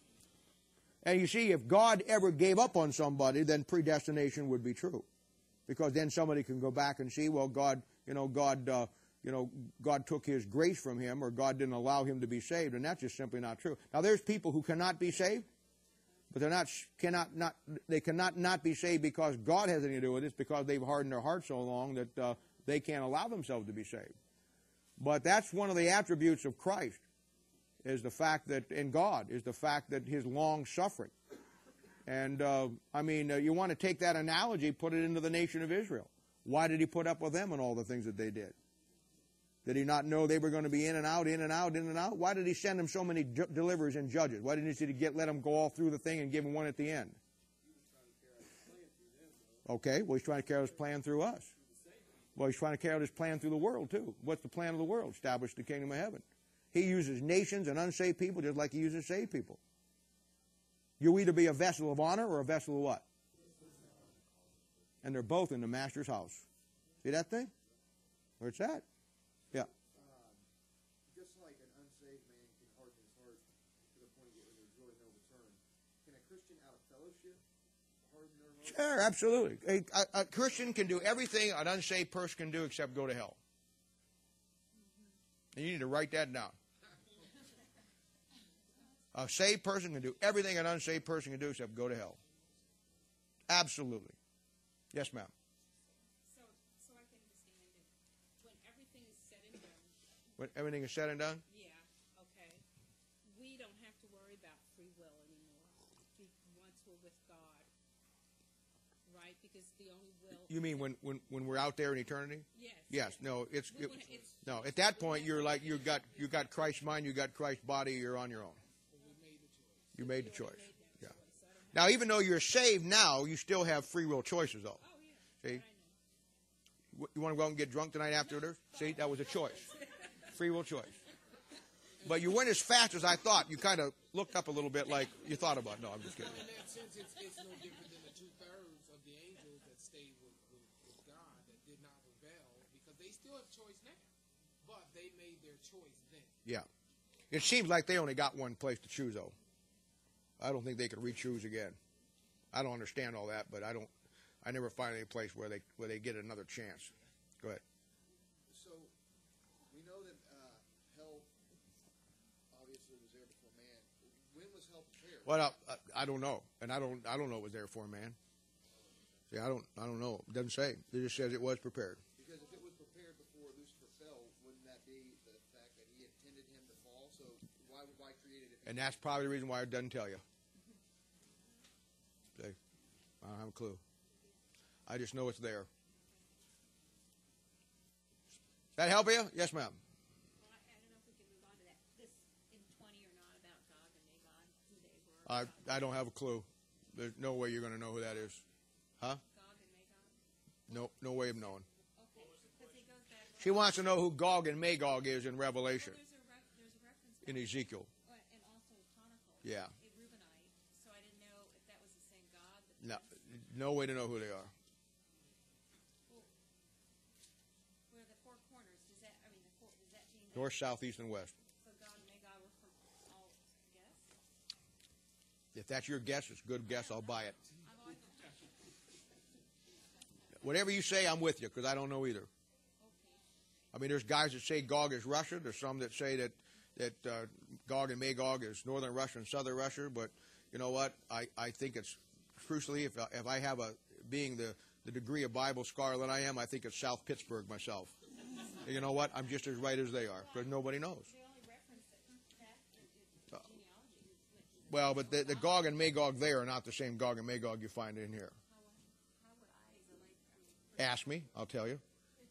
And you see, if God ever gave up on somebody, then predestination would be true. Because then somebody can go back and see, well, God took his grace from him, or God didn't allow him to be saved, and that's just simply not true. Now, there's people who cannot be saved, but they cannot not be saved because God has anything to do with it. It's because they've hardened their heart so long that they can't allow themselves to be saved. But that's one of the attributes of Christ, is the fact that, in God, is the fact that his long suffering. And, you want to take that analogy, put it into the nation of Israel. Why did he put up with them and all the things that they did? Did he not know they were going to be in and out, in and out, in and out? Why did he send them so many deliverers and judges? Why didn't he let them go all through the thing and give them one at the end? Okay, well, he's trying to carry out his plan through us. Well, he's trying to carry out his plan through the world, too. What's the plan of the world? Establish the kingdom of heaven. He uses nations and unsaved people just like he uses saved people. You either be a vessel of honor or a vessel of what? And they're both in the master's house. See that thing? Where it's at? Yeah. Just like an unsaved man can harden his heart to the point where there's really no return, can a Christian out of fellowship harden their heart? Sure, absolutely. A Christian can do everything an unsaved person can do except go to hell. And you need to write that down. A saved person can do everything an unsaved person can do except go to hell. Absolutely. Yes, ma'am. So I can understand that when everything is said and done, when everything is said and done? Yeah, okay. We don't have to worry about free will anymore. Once we're with God, right? Because the only will. You mean when we're out there in eternity? Yes. Yes. No. It's It's no. At that point, you're like you got Christ's mind, you got Christ's body. You're on your own. You made the choice. Yeah. Now, even though you're saved now, you still have free will choices, though. Oh yeah. See? You want to go out and get drunk tonight after this? See, that was a choice. Free will choice. But you weren't as fast as I thought. You kind of looked up a little bit like you thought about it. No, I'm just kidding. In that sense, it's no different than the 2/3 of the angels that stayed with God that did not rebel, because they still have choice now, but they made their choice then. Yeah. It seems like they only got one place to choose, though. I don't think they could re-choose again. I don't understand all that, but I never find any place where they get another chance. Go ahead. So we know that hell obviously was there before man. When was hell prepared? Well, I don't know, and I don't know what was there for man. See, I don't know. It doesn't say. It just says it was prepared. Because if it was prepared before Lucifer fell, wouldn't that be the fact that he intended him to fall? So why create it? And that's probably the reason why it doesn't tell you. See, I don't have a clue. I just know it's there. That help you? Yes, ma'am. Well, I don't know if we can move on to that. This in 20 or not about Gog and Magog, who they were. I don't have a clue. There's no way you're going to know who that is. Huh? Gog and Magog. No way of knowing. Okay, because he goes back. She wants to know who Gog and Magog is in Revelation, There's a reference in Ezekiel. and also Chronicle. Yeah. A Reubenite. So I didn't know if that was the same God. No, no way to know who they are. Where the four corners does that? I mean, does that mean that? North, south, east, and west. So Gog and Magog were from all guess. If that's your guess, it's a good guess. I'll buy it. I'm always Whatever you say, I'm with you, because I don't know either. okay. I mean, there's guys that say Gog is Russia. There's some that say that Gog and Magog is northern Russia and southern Russia. But you know what? I think it's, crucially, if I have being the degree of Bible scholar that I am, I think it's South Pittsburgh myself. You know what? I'm just as right as they are, because nobody knows. The only reference that genealogy is Well, but the Gog and Magog there are not the same Gog and Magog you find in here. how would I, Ask me, I'll tell you.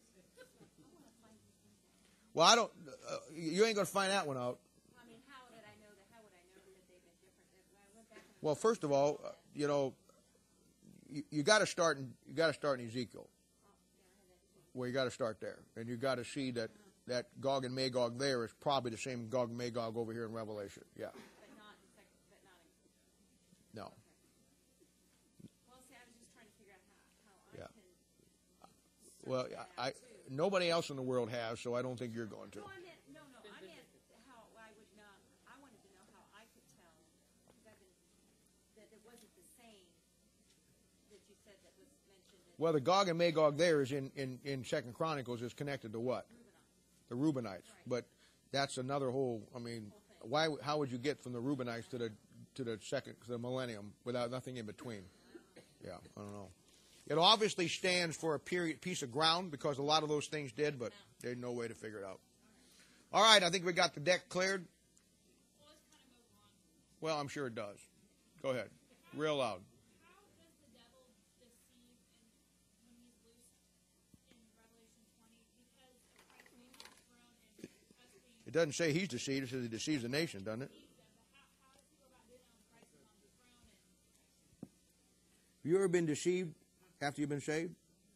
Well, I don't. You ain't going to find that one out. I mean, how would I know that they've been different? When I went back and Well, first of all, you know, you got to start in Ezekiel. Well, you got to start there, and you got to see that Gog and Magog there is probably the same Gog and Magog over here in Revelation. Yeah. but not in second, but not in. No. Well, see, I was just trying to figure out how I Yeah. can. Well, nobody else in the world has, so I don't think you're going to. No, I meant how I would not. I wanted to know how I could tell because that it wasn't the same that you said that was mentioned. Well, the Gog and Magog there is in Second Chronicles is connected to what? The Reubenites. But that's another whole. I mean, how would you get from the Reubenites to the millennium without nothing in between? Yeah, I don't know. It obviously stands for a piece of ground because a lot of those things did, but there's no way to figure it out. All right, I think we got the deck cleared. Well, I'm sure it does. Go ahead, real loud. How does the devil deceive when he's loose in Revelation 20? Because of Christ being on the throne and us being It doesn't say he's deceived. It says he deceives the nation, doesn't it? deceived them, but how does he go about doing that when Christ is on the throne? And Have you ever been deceived after you've been saved?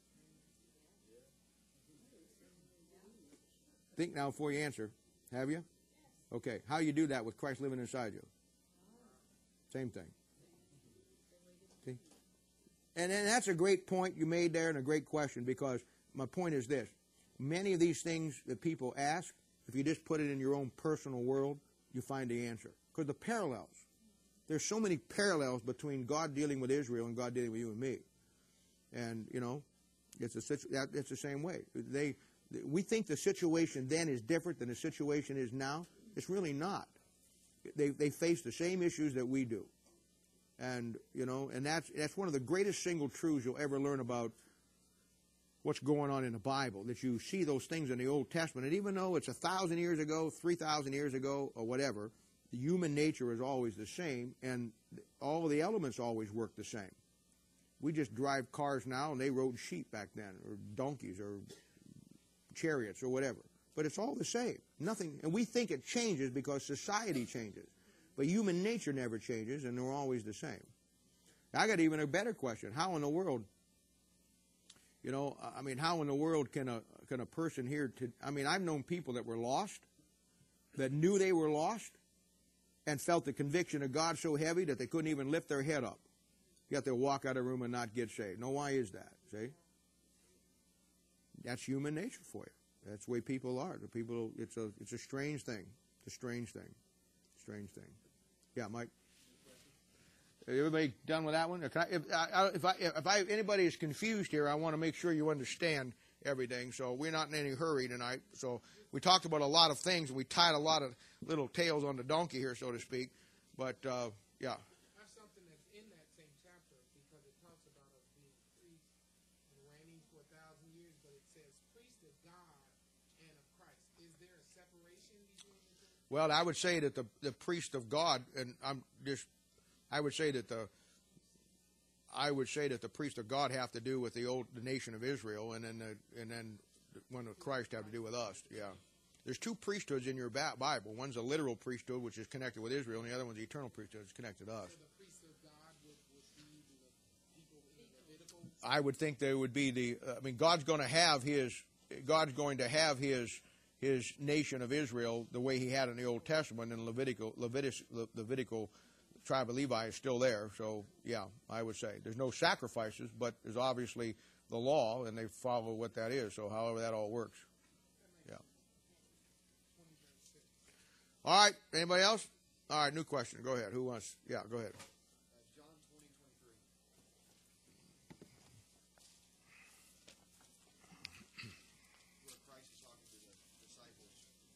Think now before you answer. Have you? Okay. How you do that with Christ living inside you? Same thing. See? And that's a great point you made there and a great question, because my point is this. Many of these things that people ask, if you just put it in your own personal world, you find the answer. Because the parallels. There's so many parallels between God dealing with Israel and God dealing with you and me. And, you know, it's the same way. We think the situation then is different than the situation is now. It's really not. They face the same issues that we do. And, you know, and that's one of the greatest single truths you'll ever learn about what's going on in the Bible, that you see those things in the Old Testament. And even though it's 1,000 years ago, 3,000 years ago, or whatever, the human nature is always the same, and all of the elements always work the same. We just drive cars now, and they rode sheep back then, or donkeys, or chariots, or whatever. But it's all the same. Nothing, and we think it changes because society changes. But human nature never changes, and they're always the same. I got even a better question. How in the world, how in the world can a person here, I've known people that were lost, that knew they were lost, and felt the conviction of God so heavy that they couldn't even lift their head up. Yet they'll walk out of the room and not get saved. Now, why is that? See? That's human nature for you. That's the way people are. The people, it's a strange thing. It's a strange thing. Strange thing. Yeah, Mike. Everybody done with that one? If anybody is confused here, I want to make sure you understand everything. So we're not in any hurry tonight. So we talked about a lot of things, and we tied a lot of little tails on the donkey here, so to speak. But yeah. I have something that's in that same chapter because it talks about us being priests and reigning for 1,000 years, but it says priest of God and of Christ. Is there a separation between the two? Well, I would say that the priest of God, and I would say that the priest of God have to do with the nation of Israel, and then one of Christ have to do with us. Yeah, there's two priesthoods in your Bible. One's a literal priesthood, which is connected with Israel, and the other one's the eternal priesthood, which is connected to us. So the priest of God would be the people in Levitical. I would think there would be God's going to have his nation of Israel the way He had in the Old Testament, and Levitical tribe of Levi is still there. So yeah, I would say there's no sacrifices, but there's obviously the law, and they follow what that is. So however that all works. Yeah. All right. Anybody else? All right. New question. Go ahead. Who wants? Yeah. Go ahead. John 20:23. Where Christ is talking to the disciples.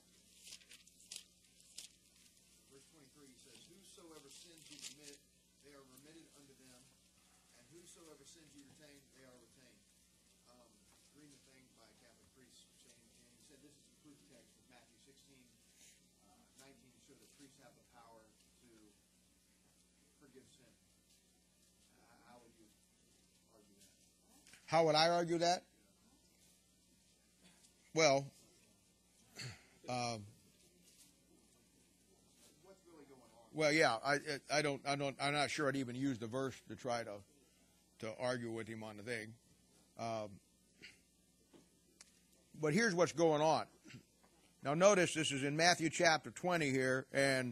Verse 23 says, "Whosoever sins you remit, they are remitted unto them, and whosoever sins you retain, they are retained." Reading the thing by a Catholic priest saying, and he said this is the proof text of Matthew 16:19 to show that priests have the power to forgive sin. How would you argue that? How would I argue that? Well, What's really going on? well, yeah. I'm not sure I'd even use the verse to try to argue with him on the thing. But here's what's going on. Now notice this is in Matthew chapter 20 here,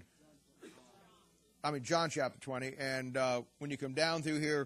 John chapter 20, and when you come down through here,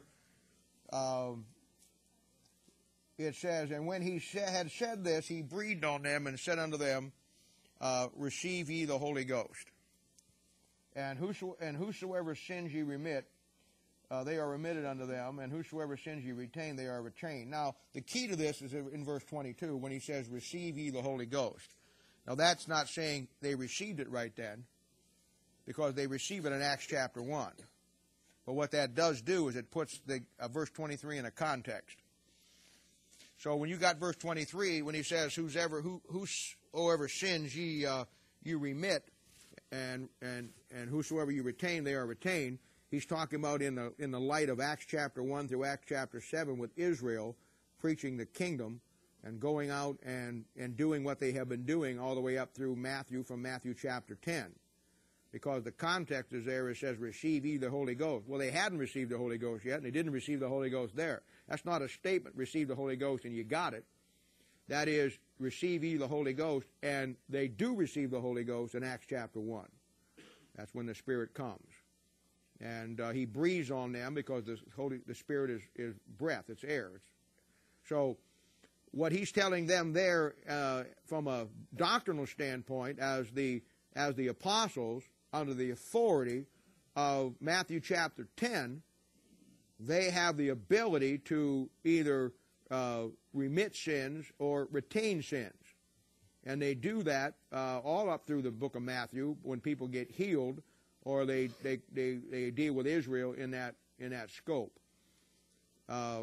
it says, "And when he had said this, he breathed on them and said unto them, Receive ye the Holy Ghost. And whosoever sins ye remit, they are remitted unto them, and whosoever sins ye retain, they are retained." Now, the key to this is in verse 22 when he says, "Receive ye the Holy Ghost." Now, that's not saying they received it right then, because they receive it in Acts chapter 1. But what that does do is it puts verse 23 in a context. So when you got verse 23, when he says, "Whosoever sins ye remit, and whosoever you retain, they are retained," he's talking about in the light of Acts chapter 1 through Acts chapter 7 with Israel preaching the kingdom and going out and doing what they have been doing all the way up through from Matthew chapter 10. Because the context is there, it says, "Receive ye the Holy Ghost." Well, they hadn't received the Holy Ghost yet, and they didn't receive the Holy Ghost there. That's not a statement, receive the Holy Ghost and you got it. That is, receive ye the Holy Ghost, and they do receive the Holy Ghost in Acts chapter 1. That's when the Spirit comes. And he breathes on them because the Spirit is breath, it's air. So what he's telling them there from a doctrinal standpoint as the apostles under the authority of Matthew chapter 10, they have the ability to either remit sins or retain sins. And they do that all up through the book of Matthew when people get healed, or they deal with Israel in that scope.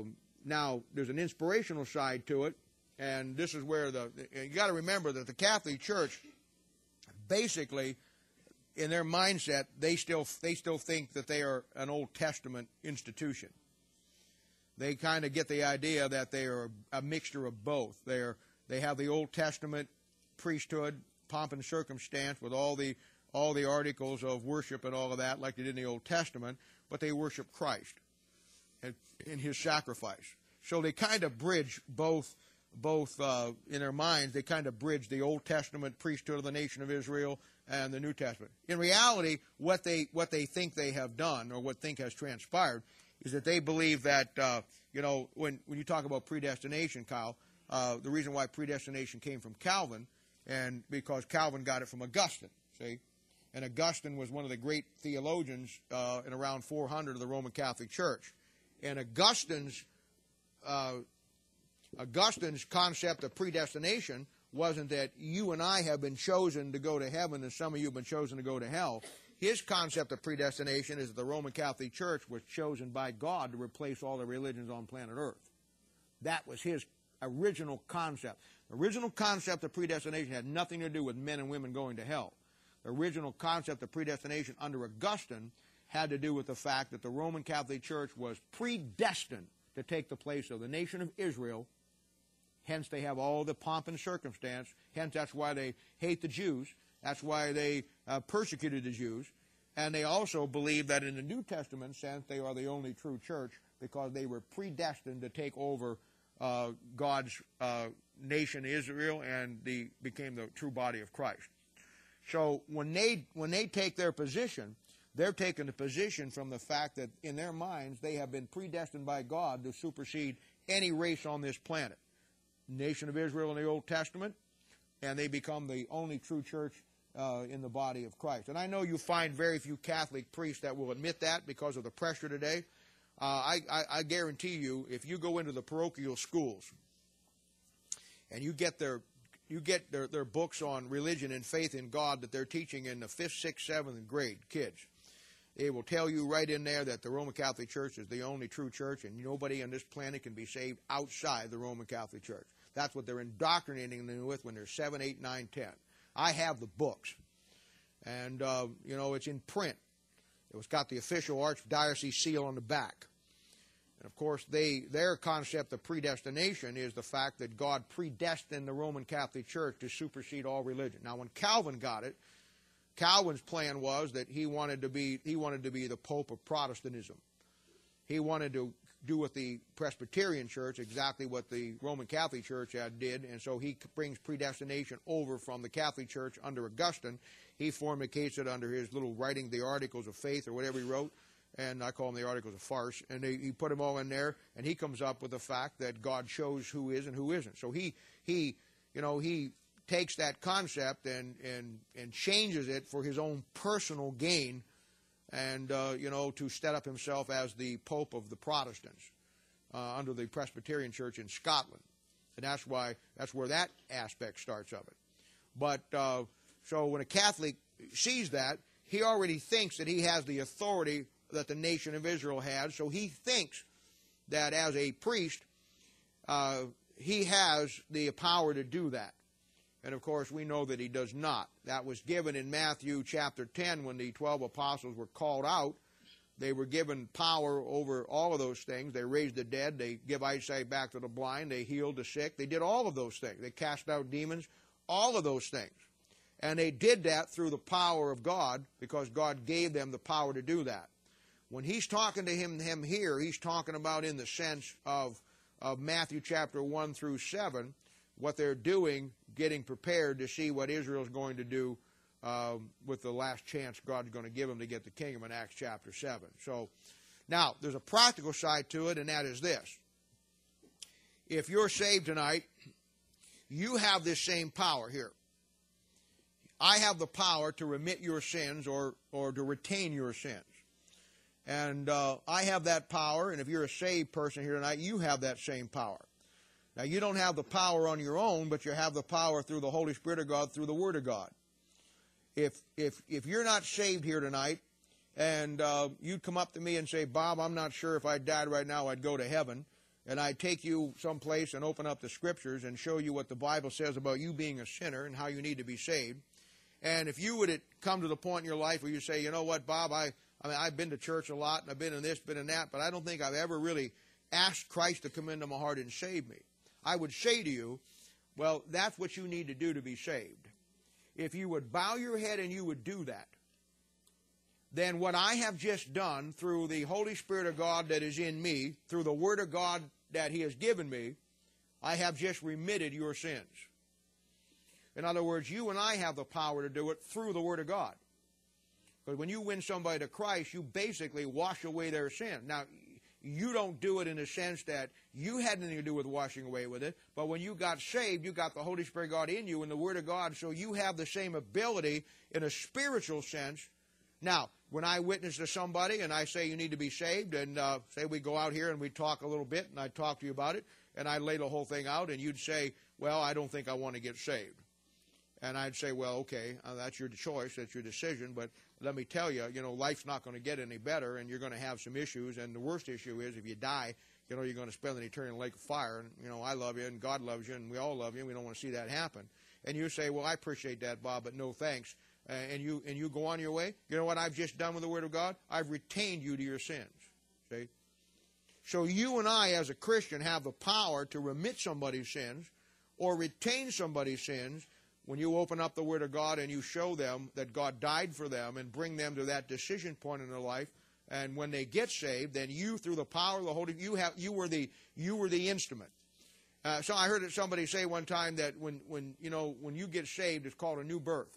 Now, there's an inspirational side to it, and this is where you got to remember that the Catholic Church, basically, in their mindset, they still think that they are an Old Testament institution. They kind of get the idea that they are a mixture of both. They have the Old Testament priesthood, pomp and circumstance, with all the articles of worship and all of that, like they did in the Old Testament, but they worship Christ in His sacrifice. So they kind of bridge both in their minds. They kind of bridge the Old Testament priesthood of the nation of Israel and the New Testament. In reality, what they think they have done, or what think has transpired, is that they believe that when you talk about predestination, Kyle, the reason why predestination came from Calvin, and because Calvin got it from Augustine, see, and Augustine was one of the great theologians in around 400 of the Roman Catholic Church, and Augustine's concept of predestination wasn't that you and I have been chosen to go to heaven and some of you have been chosen to go to hell. His concept of predestination is that the Roman Catholic Church was chosen by God to replace all the religions on planet Earth. That was his original concept. The original concept of predestination had nothing to do with men and women going to hell. The original concept of predestination under Augustine had to do with the fact that the Roman Catholic Church was predestined to take the place of the nation of Israel. Hence, they have all the pomp and circumstance. Hence, that's why they hate the Jews. That's why they persecuted the Jews. And they also believe that in the New Testament sense, they are the only true church because they were predestined to take over God's nation, Israel, and became the true body of Christ. So when they take their position, they're taking the position from the fact that in their minds they have been predestined by God to supersede any race on this planet. Nation of Israel in the Old Testament, and they become the only true church in the body of Christ. And I know you find very few Catholic priests that will admit that because of the pressure today. I guarantee you, if you go into the parochial schools and you get their books on religion and faith in God that they're teaching in the 5th, 6th, 7th grade kids, they will tell you right in there that the Roman Catholic Church is the only true church and nobody on this planet can be saved outside the Roman Catholic Church. That's what they're indoctrinating them with when they're 7, 8, 9, 10. I have the books. And, it's in print. It was got the official archdiocese seal on the back. And, of course, their concept of predestination is the fact that God predestined the Roman Catholic Church to supersede all religion. Now, when Calvin got it, Calvin's plan was that he wanted to be the Pope of Protestantism. He wanted to do with the Presbyterian Church exactly what the Roman Catholic Church did, and so he brings predestination over from the Catholic Church under Augustine. He fornicates it under his little writing, the Articles of Faith or whatever he wrote, and I call them the Articles of Farce, and he put them all in there, and he comes up with the fact that God shows who is and who isn't. So he takes that concept and changes it for his own personal gain, and to set up himself as the Pope of the Protestants under the Presbyterian Church in Scotland, and that's where that aspect starts of it. But so when a Catholic sees that, he already thinks that he has the authority that the nation of Israel had. So he thinks that as a priest, he has the power to do that. And, of course, we know that he does not. That was given in Matthew chapter 10 when the 12 apostles were called out. They were given power over all of those things. They raised the dead. They give eyesight back to the blind. They healed the sick. They did all of those things. They cast out demons, all of those things. And they did that through the power of God because God gave them the power to do that. When he's talking to him here, he's talking about in the sense of Matthew chapter 1 through 7, what they're doing, getting prepared to see what Israel's going to do with the last chance God's going to give them to get the kingdom in Acts chapter 7. So, now, there's a practical side to it, and that is this. If you're saved tonight, you have this same power here. I have the power to remit your sins or to retain your sins. And I have that power, and if you're a saved person here tonight, you have that same power. Now, you don't have the power on your own, but you have the power through the Holy Spirit of God, through the Word of God. If you're not saved here tonight, and you'd come up to me and say, Bob, I'm not sure if I died right now I'd go to heaven, and I take you someplace and open up the Scriptures and show you what the Bible says about you being a sinner and how you need to be saved. And if you would come to the point in your life where you say, you know what, Bob, I mean, I've been to church a lot, and I've been in this, been in that, but I don't think I've ever really asked Christ to come into my heart and save me. I would say to you, well, that's what you need to do to be saved. If you would bow your head and you would do that, then what I have just done through the Holy Spirit of God that is in me, through the Word of God that He has given me, I have just remitted your sins. In other words, you and I have the power to do it through the Word of God. Because when you win somebody to Christ, you basically wash away their sin. Now, you don't do it in the sense that you had anything to do with washing away with it, but when you got saved, you got the Holy Spirit of God in you and the Word of God, so you have the same ability in a spiritual sense. Now, when I witness to somebody and I say you need to be saved, and say we go out here and we talk a little bit, and I talk to you about it, and I lay the whole thing out, and you'd say, well, I don't think I want to get saved. And I'd say, well, okay, that's your choice, that's your decision, but let me tell you, life's not going to get any better, and you're going to have some issues, and the worst issue is if you die, you're going to spend an eternity in the lake of fire, and, I love you, and God loves you, and we all love you, and we don't want to see that happen. And you say, well, I appreciate that, Bob, but no thanks. And you go on your way. You know what I've just done with the Word of God? I've retained you to your sins. See? So you and I, as a Christian, have the power to remit somebody's sins or retain somebody's sins when you open up the Word of God and you show them that God died for them and bring them to that decision point in their life. And when they get saved, then you, through the power of the Holy, you were the instrument. So I heard somebody say one time that when you get saved, it's called a new birth.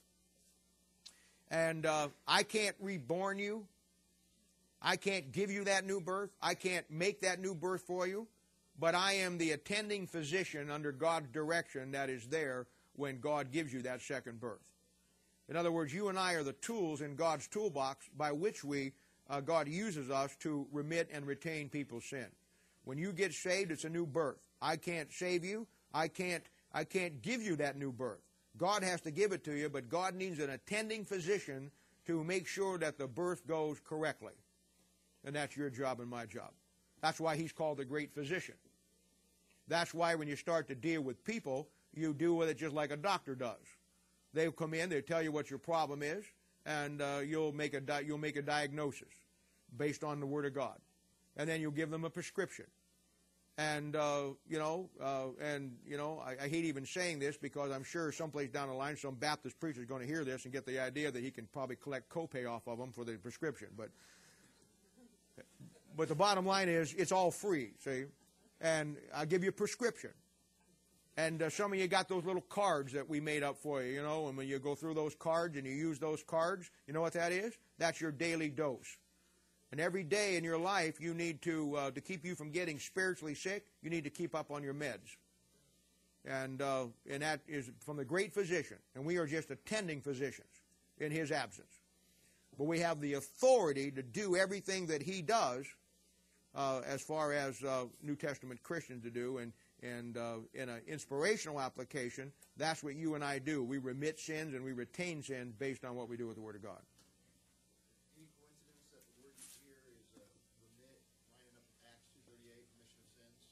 And I can't reborn you. I can't give you that new birth. I can't make that new birth for you. But I am the attending physician under God's direction that is there when God gives you that second birth. In other words, you and I are the tools in God's toolbox by which God uses us to remit and retain people's sin. When you get saved, it's a new birth. I can't save you. I can't give you that new birth. God has to give it to you, but God needs an attending physician to make sure that the birth goes correctly. And that's your job and my job. That's why He's called the great physician. That's why when you start to deal with people, you deal with it just like a doctor does. They'll come in, they'll tell you what your problem is, and you'll make a diagnosis based on the Word of God. And then you'll give them a prescription. And, I hate even saying this because I'm sure someplace down the line some Baptist preacher is going to hear this and get the idea that he can probably collect copay off of them for the prescription. But the bottom line is it's all free, see? And I'll give you a prescription. And some of you got those little cards that we made up for you, and when you go through those cards and you use those cards, you know what that is? That's your daily dose. And every day in your life, you need to keep you from getting spiritually sick, you need to keep up on your meds. And that is from the great physician. And we are just attending physicians in His absence. But we have the authority to do everything that He does as far as New Testament Christians to do. And in an inspirational application, that's what you and I do. We remit sins and we retain sins based on what we do with the Word of God. Any coincidence that the word here is remit, lining up with Acts 2:38, remission of sins?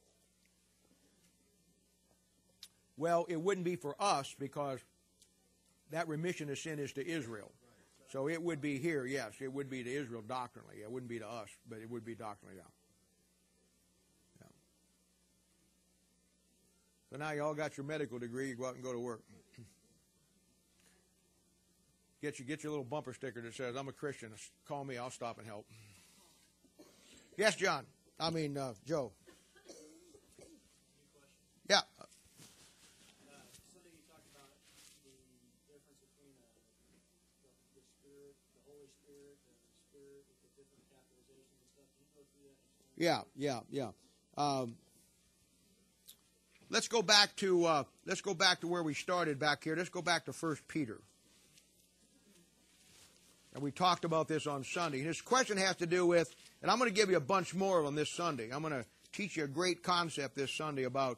Well, it wouldn't be for us because that remission of sin is to Israel. So it would be here, yes. It would be to Israel doctrinally. It wouldn't be to us, but it would be doctrinally now. Yeah. So now you all got your medical degree. You go out and go to work. Get your little bumper sticker that says, I'm a Christian. Call me. I'll stop and help. Yes, John. Joe. Yeah. Sunday you talked about the difference between the Spirit, the Holy Spirit, the Spirit with the different capitalizations and stuff. Can you go through that and explain? Yeah. Let's go back to where we started back here. Let's go back to 1 Peter. And we talked about this on Sunday. This question has to do with, and I'm going to give you a bunch more on this Sunday. I'm going to teach you a great concept this Sunday about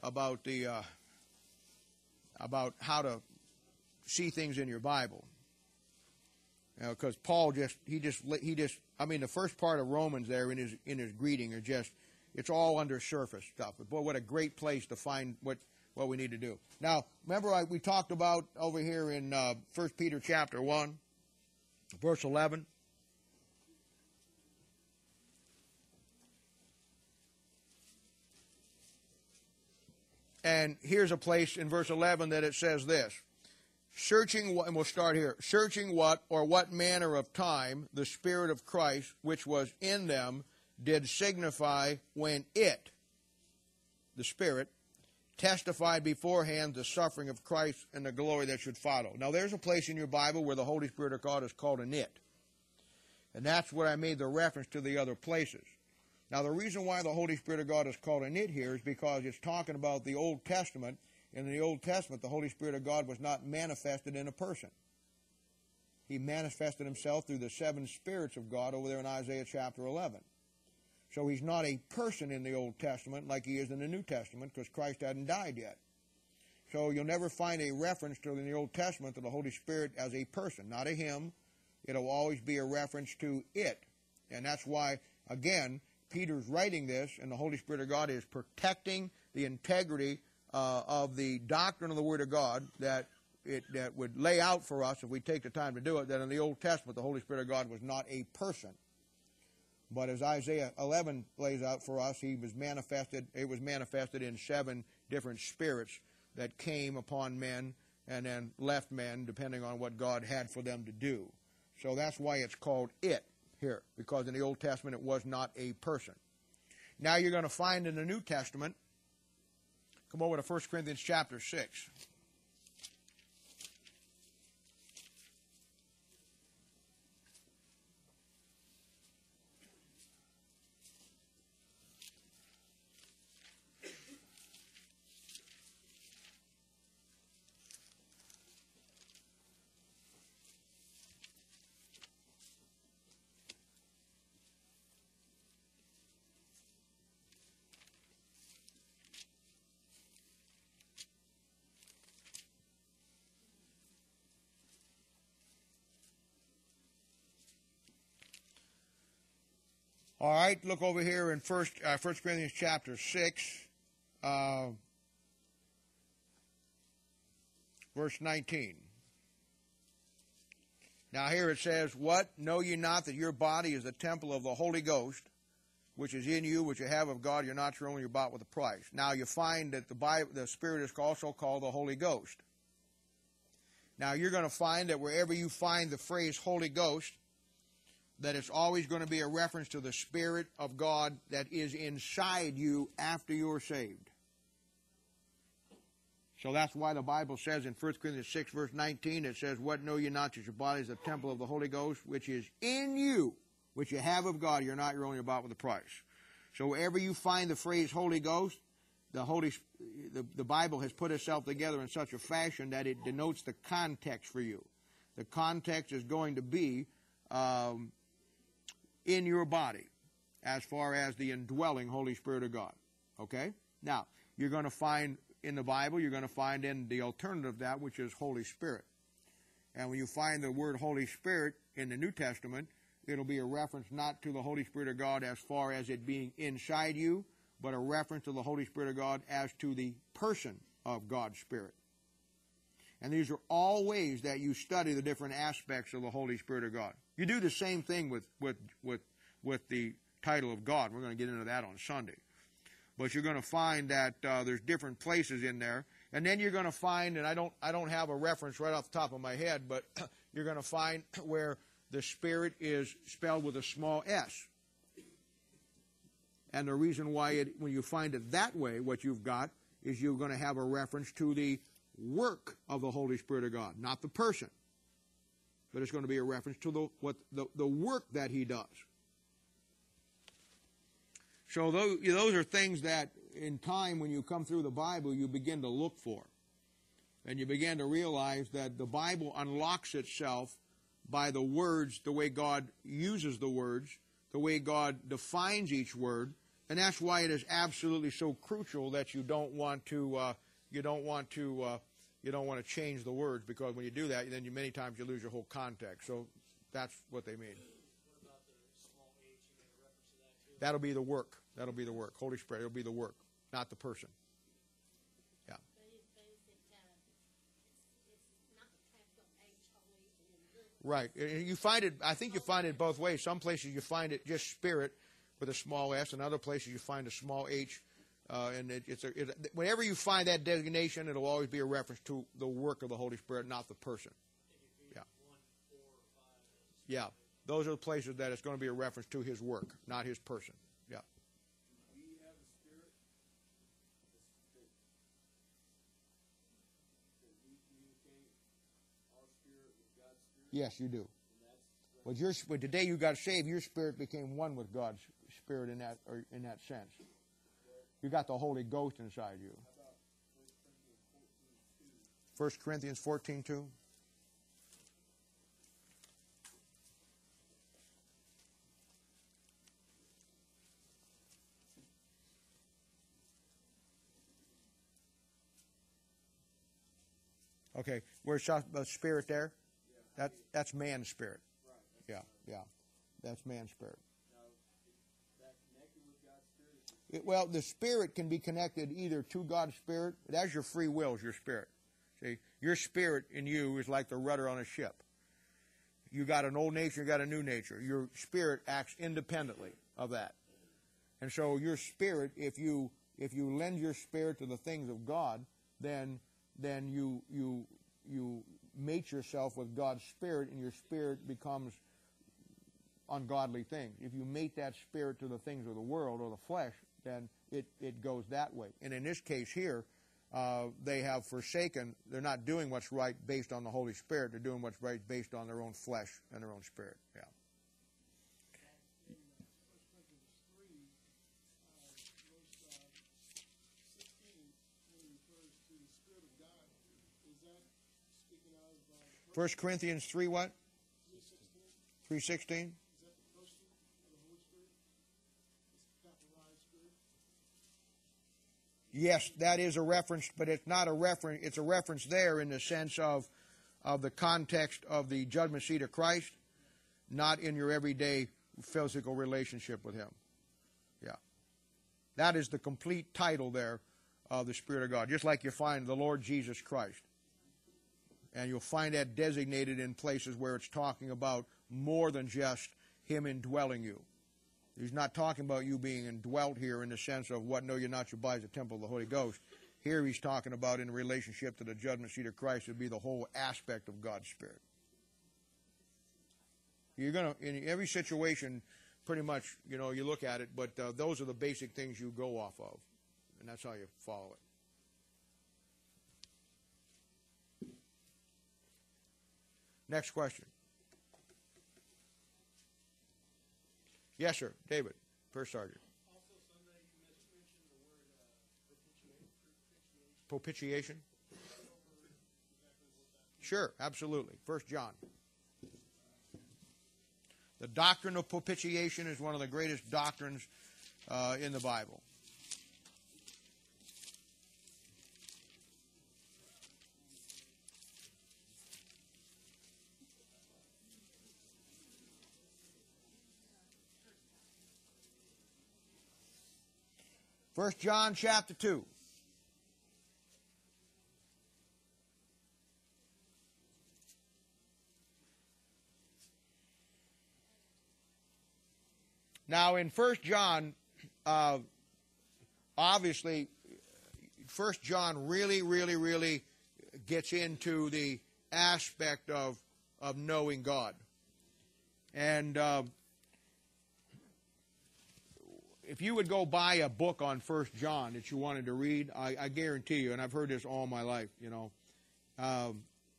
how to see things in your Bible. Because Paul the first part of Romans there in his greeting It's all under surface stuff. But boy, what a great place to find what we need to do. Now, remember we talked about over here in 1 Peter chapter 1, verse 11. And here's a place in verse 11 that it says this. Searching what, and we'll start here. Searching what or what manner of time the Spirit of Christ, which was in them, did signify when it, the Spirit, testified beforehand the suffering of Christ and the glory that should follow. Now there's a place in your Bible where the Holy Spirit of God is called an it. And that's what I made the reference to the other places. Now, the reason why the Holy Spirit of God is called an it here is because it's talking about the Old Testament. And in the Old Testament, the Holy Spirit of God was not manifested in a person. He manifested himself through the 7 spirits of God over there in Isaiah chapter 11. So he's not a person in the Old Testament like he is in the New Testament because Christ hadn't died yet. So you'll never find a reference to in the Old Testament to the Holy Spirit as a person, not a him. It'll always be a reference to it. And that's why, again, Peter's writing this, and the Holy Spirit of God is protecting the integrity of the doctrine of the Word of God that would lay out for us, if we take the time to do it, that in the Old Testament the Holy Spirit of God was not a person. But as Isaiah 11 lays out for us, it was manifested in 7 different spirits that came upon men and then left men, depending on what God had for them to do. So that's why it's called it here, because in the Old Testament it was not a person. Now you're going to find in the New Testament, come over to 1 Corinthians chapter 6. All right, look over here in 1 Corinthians chapter 6, verse 19. Now here it says, "What? Know ye not that your body is the temple of the Holy Ghost, which is in you, which you have of God? You're not your own, you're bought with a price." Now you find that the Spirit is also called the Holy Ghost. Now you're going to find that wherever you find the phrase Holy Ghost, that it's always going to be a reference to the Spirit of God that is inside you after you're saved. So that's why the Bible says in 1 Corinthians 6, verse 19, it says, "What know ye not that your body is the temple of the Holy Ghost, which is in you, which you have of God? You're not your own, you're bought with a price." So wherever you find the phrase Holy Ghost, the Bible has put itself together in such a fashion that it denotes the context for you. The context is going to be in your body as far as the indwelling Holy Spirit of God. Okay? Now, you're going to find in the Bible, you're going to find in the alternative of that, which is Holy Spirit. And when you find the word Holy Spirit in the New Testament, it'll be a reference not to the Holy Spirit of God as far as it being inside you, but a reference to the Holy Spirit of God as to the person of God's Spirit. And these are all ways that you study the different aspects of the Holy Spirit of God. You do the same thing with the title of God. We're going to get into that on Sunday. But you're going to find that there's different places in there. And then you're going to find, and I don't have a reference right off the top of my head, but you're going to find where the Spirit is spelled with a small s. And the reason why when you find it that way, what you've got is you're going to have a reference to the work of the Holy Spirit of God, not the person. But it's going to be a reference to the work that He does. So those are things that in time when you come through the Bible you begin to look for. And you begin to realize that the Bible unlocks itself by the words, the way God uses the words, the way God defines each word. And that's why it is absolutely so crucial that you don't want to change the words, because when you do that, then many times you lose your whole context. So that's what they mean. What about the small h? You made a reference to that too. That'll be the work. That'll be the work. Holy Spirit, it'll be the work, not the person. Yeah. Right. And you find it, I think you find it both ways. Some places you find it just Spirit with a small s, and other places you find a small h. Whenever you find that designation, it'll always be a reference to the work of the Holy Spirit, not the person. Yeah. Yeah. Those are the places that it's going to be a reference to His work, not His person. Yeah. We have a spirit that we communicate our spirit with God's spirit. Yes, you do. Well, today you got saved, your spirit became one with God's Spirit in that sense. You got the Holy Ghost inside you. 1 Corinthians 14:2. Okay, where's the spirit there? That's man's spirit. Yeah, that's man's spirit. Well, the spirit can be connected either to God's Spirit. That's your free will, is your spirit. See, your spirit in you is like the rudder on a ship. You got an old nature, you got a new nature. Your spirit acts independently of that. And so your spirit, if you lend your spirit to the things of God, then you mate yourself with God's Spirit, and your spirit becomes ungodly things. If you mate that spirit to the things of the world or the flesh, then it goes that way. And in this case here, they have forsaken, they're not doing what's right based on the Holy Spirit, they're doing what's right based on their own flesh and their own spirit. Yeah. In 1 Corinthians 3, verse 16, when it refers to the Spirit of God, is that speaking of... 1 Corinthians 3 what? 3:16. 3:16? Is that the person of the Holy Spirit? It's capitalized Spirit? Yes, that is a reference, but it's not a reference. It's a reference there in the sense of the context of the judgment seat of Christ, not in your everyday physical relationship with Him. Yeah. That is the complete title there of the Spirit of God, just like you find the Lord Jesus Christ. And you'll find that designated in places where it's talking about more than just Him indwelling you. He's not talking about you being indwelt here in the sense of what, no, you're not, your body's a temple of the Holy Ghost. Here he's talking about in relationship to the judgment seat of Christ would be the whole aspect of God's Spirit. You're going to, in every situation, pretty much, you look at it, but those are the basic things you go off of. And that's how you follow it. Next question. Yes, sir. David, First Sergeant. Also, Sunday you mentioned the word Propitiation? Sure, absolutely. 1 John. The doctrine of propitiation is one of the greatest doctrines in the Bible. First John chapter 2. Now in 1 John, obviously, 1 John really gets into the aspect of knowing God. And if you would go buy a book on 1 John that you wanted to read, I guarantee you, and I've heard this all my life, I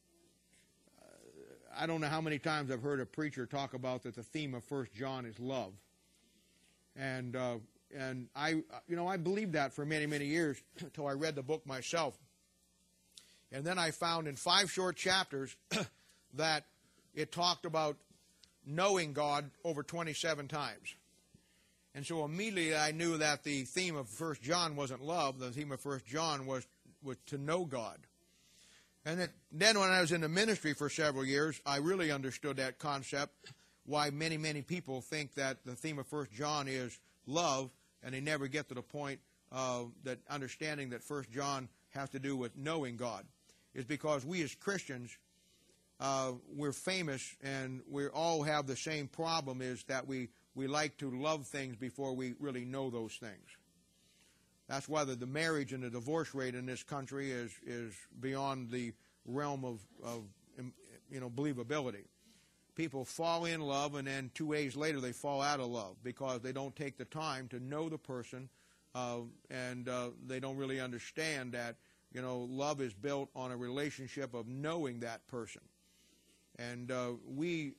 don't know how many times I've heard a preacher talk about that the theme of 1 John is love. And I believed that for many years until I read the book myself. And then I found in 5 short chapters that it talked about knowing God over 27 times. And so immediately I knew that the theme of 1 John wasn't love. The theme of 1 John was to know God. And then when I was in the ministry for several years, I really understood that concept, why many people think that the theme of 1 John is love and they never get to the point that understanding that 1 John has to do with knowing God, is because we as Christians, we're famous, and we all have the same problem, is that we like to love things before we really know those things. That's why the marriage and the divorce rate in this country is beyond the realm of believability. People fall in love, and then 2 days later they fall out of love because they don't take the time to know the person, and they don't really understand that love is built on a relationship of knowing that person. And we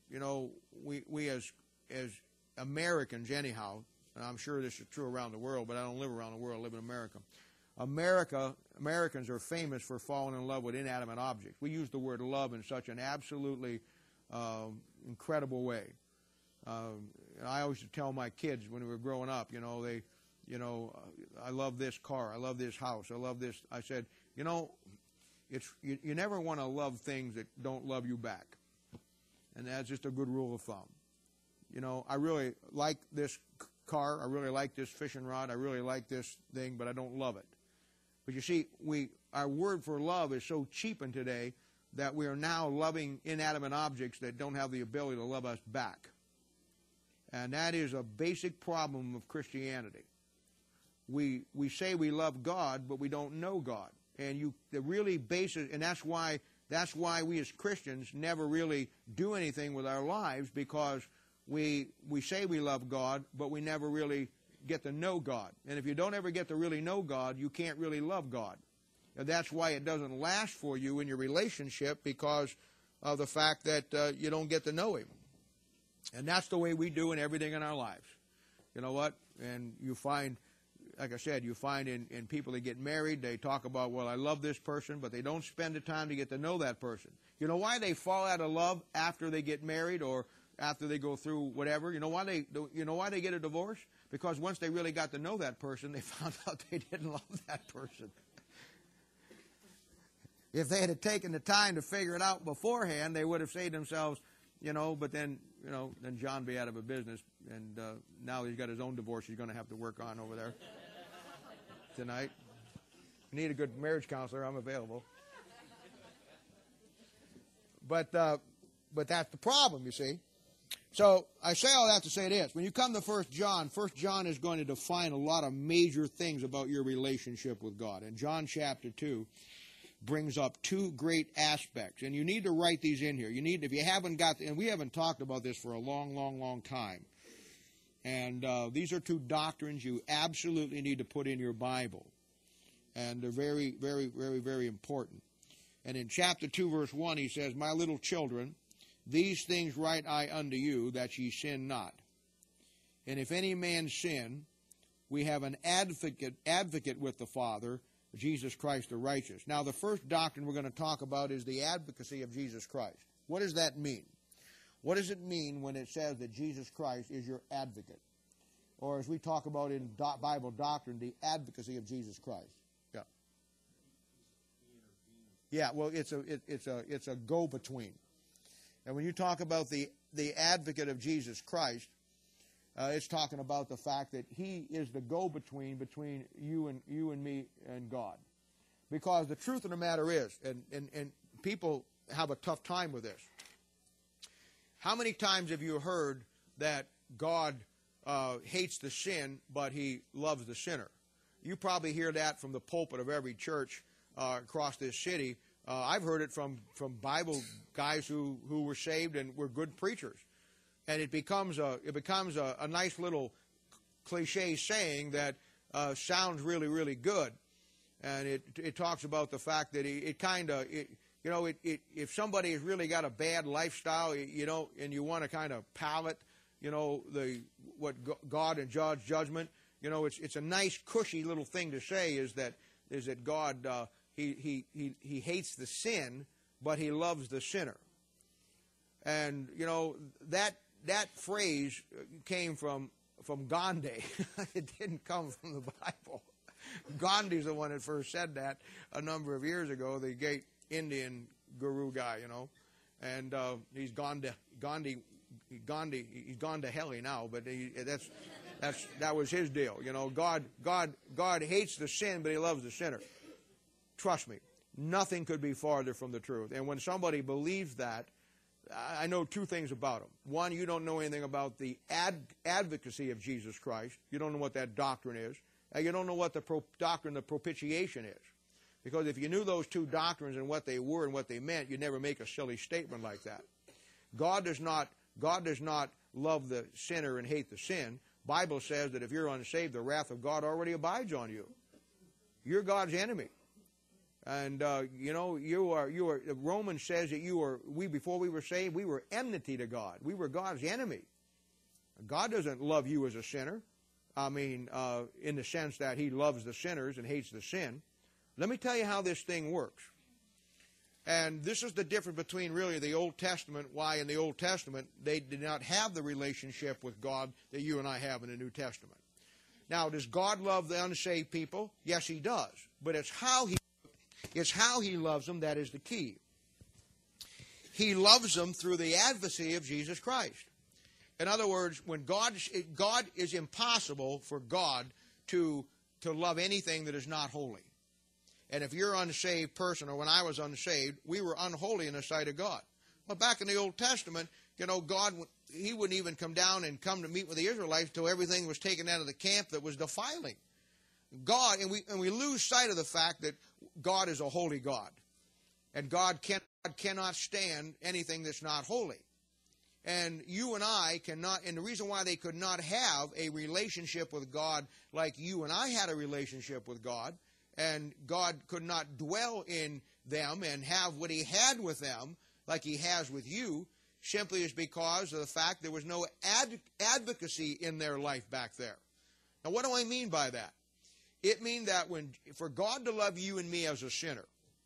as Americans anyhow, and I'm sure this is true around the world, but I don't live around the world, I live in America. Americans are famous for falling in love with inanimate objects. We use the word love in such an absolutely incredible way. I always used to tell my kids when we were growing up, I love this car, I love this house, I love this. I said, you never want to love things that don't love you back. And that's just a good rule of thumb. I really like this car, I really like this fishing rod, I really like this thing, but I don't love it. But you see, our word for love is so cheapened today that we are now loving inanimate objects that don't have the ability to love us back. And that is a basic problem of Christianity. We say we love God, but we don't know God. And the really basic, and that's why we as Christians never really do anything with our lives, because we say we love God, but we never really get to know God. And if you don't ever get to really know God, you can't really love God. And that's why it doesn't last for you in your relationship, because of the fact that you don't get to know Him. And that's the way we do in everything in our lives. You know what? And you find, like I said, you find in people that get married, they talk about, well, I love this person, but they don't spend the time to get to know that person. You know why they fall out of love after they get married or after they go through whatever? You know why they get a divorce? Because once they really got to know that person, they found out they didn't love that person. If they had taken the time to figure it out beforehand, they would have saved themselves, but then John be out of a business, and now he's got his own divorce he's going to have to work on over there tonight. You need a good marriage counselor, I'm available. But that's the problem, you see. So I say all that to say this. When you come to 1 John is going to define a lot of major things about your relationship with God. And John chapter 2 brings up two great aspects. And you need to write these in here. If you haven't got, and we haven't talked about this for a long, long, long time. And these are two doctrines you absolutely need to put in your Bible. And they're very, very, very, very important. And in chapter 2, verse 1, he says, "My little children, these things write I unto you, that ye sin not. And if any man sin, we have an advocate with the Father, Jesus Christ the righteous." Now, the first doctrine we're going to talk about is the advocacy of Jesus Christ. What does that mean? What does it mean when it says that Jesus Christ is your advocate? Or as we talk about in Bible doctrine, the advocacy of Jesus Christ. Yeah. Yeah, well, it's a go-between. And when you talk about the advocate of Jesus Christ, it's talking about the fact that He is the go-between between you and me and God. Because the truth of the matter is, and people have a tough time with this. How many times have you heard that God hates the sin, but He loves the sinner? You probably hear that from the pulpit of every church across this city. I've heard it from Bible guys who were saved and were good preachers. And it becomes a nice little cliche saying that sounds really, really good. And it talks about the fact that if somebody has really got a bad lifestyle, and you want to kind of palate, what God and God's judgment, it's a nice, cushy little thing to say is that God, He hates the sin, but He loves the sinner. And, that phrase came from Gandhi. It didn't come from the Bible. Gandhi's the one that first said that a number of years ago, the great Indian guru guy, and he's gone to hell now, but That was his deal. You know, God hates the sin, but he loves the sinner. Trust me, nothing could be farther from the truth. And when somebody believes that, I know two things about them. One, you don't know anything about the advocacy of Jesus Christ. You don't know what that doctrine is. And you don't know what the doctrine of propitiation is. Because if you knew those two doctrines and what they were and what they meant, you'd never make a silly statement like that. God does not love the sinner and hate the sin. Bible says that if you're unsaved, the wrath of God already abides on you. You're God's enemy. And, Romans says that before we were saved, we were enmity to God. We were God's enemy. God doesn't love you as a sinner. I mean, in the sense that he loves the sinners and hates the sin. Let me tell you how this thing works. And this is the difference between really the Old Testament, why in the Old Testament they did not have the relationship with God that you and I have in the New Testament. Now, does God love the unsaved people? Yes, he does. But it's how he loves them that is the key. He loves them through the advocacy of Jesus Christ. In other words, when God is impossible for God to love anything that is not holy. And if you're an unsaved person, or when I was unsaved, we were unholy in the sight of God. But back in the Old Testament, God, he wouldn't even come down and come to meet with the Israelites until everything was taken out of the camp that was defiling. God, and we lose sight of the fact that God is a holy God. And God cannot stand anything that's not holy. And you and I cannot, and the reason why they could not have a relationship with God like you and I had a relationship with God, and God could not dwell in them and have what he had with them like he has with you, simply is because of the fact there was no advocacy in their life back there. Now, what do I mean by that? It means that for God to love you and me as a sinner,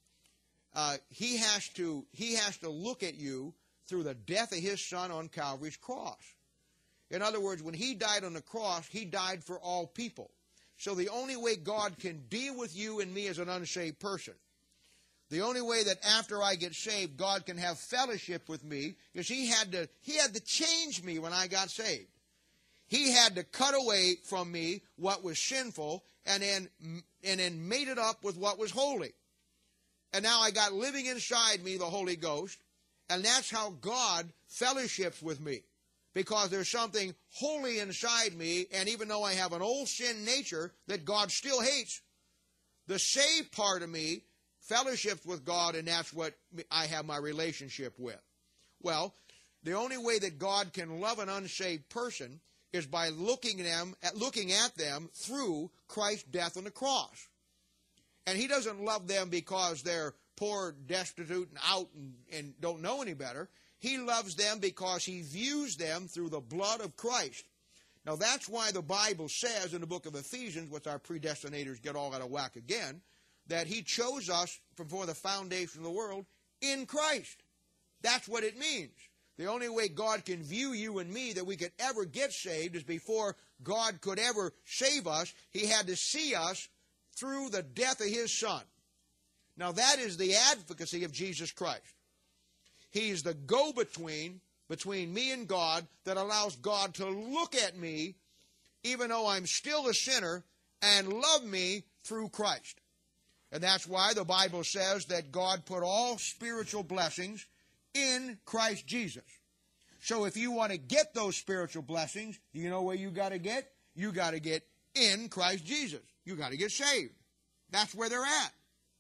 he has to look at you through the death of his Son on Calvary's cross. In other words, when he died on the cross, he died for all people. So the only way God can deal with you and me as an unsaved person, the only way that after I get saved, God can have fellowship with me, is he had to change me when I got saved. He had to cut away from me what was sinful and then made it up with what was holy. And now I got living inside me the Holy Ghost, and that's how God fellowships with me. Because there's something holy inside me, and even though I have an old sin nature that God still hates, the saved part of me fellowships with God, and that's what I have my relationship with. Well, the only way that God can love an unsaved person is by looking at them through Christ's death on the cross. And he doesn't love them because they're poor, destitute, and out and don't know any better. He loves them because he views them through the blood of Christ. Now, that's why the Bible says in the book of Ephesians, which our predestinators get all out of whack again, that he chose us before the foundation of the world in Christ. That's what it means. The only way God can view you and me that we could ever get saved is before God could ever save us, he had to see us through the death of his Son. Now, that is the advocacy of Jesus Christ. He's the go-between between me and God that allows God to look at me, even though I'm still a sinner, and love me through Christ. And that's why the Bible says that God put all spiritual blessings in Christ Jesus. So if you want to get those spiritual blessings, do you know where you got to get? You got to get in Christ Jesus. You got to get saved. That's where they're at.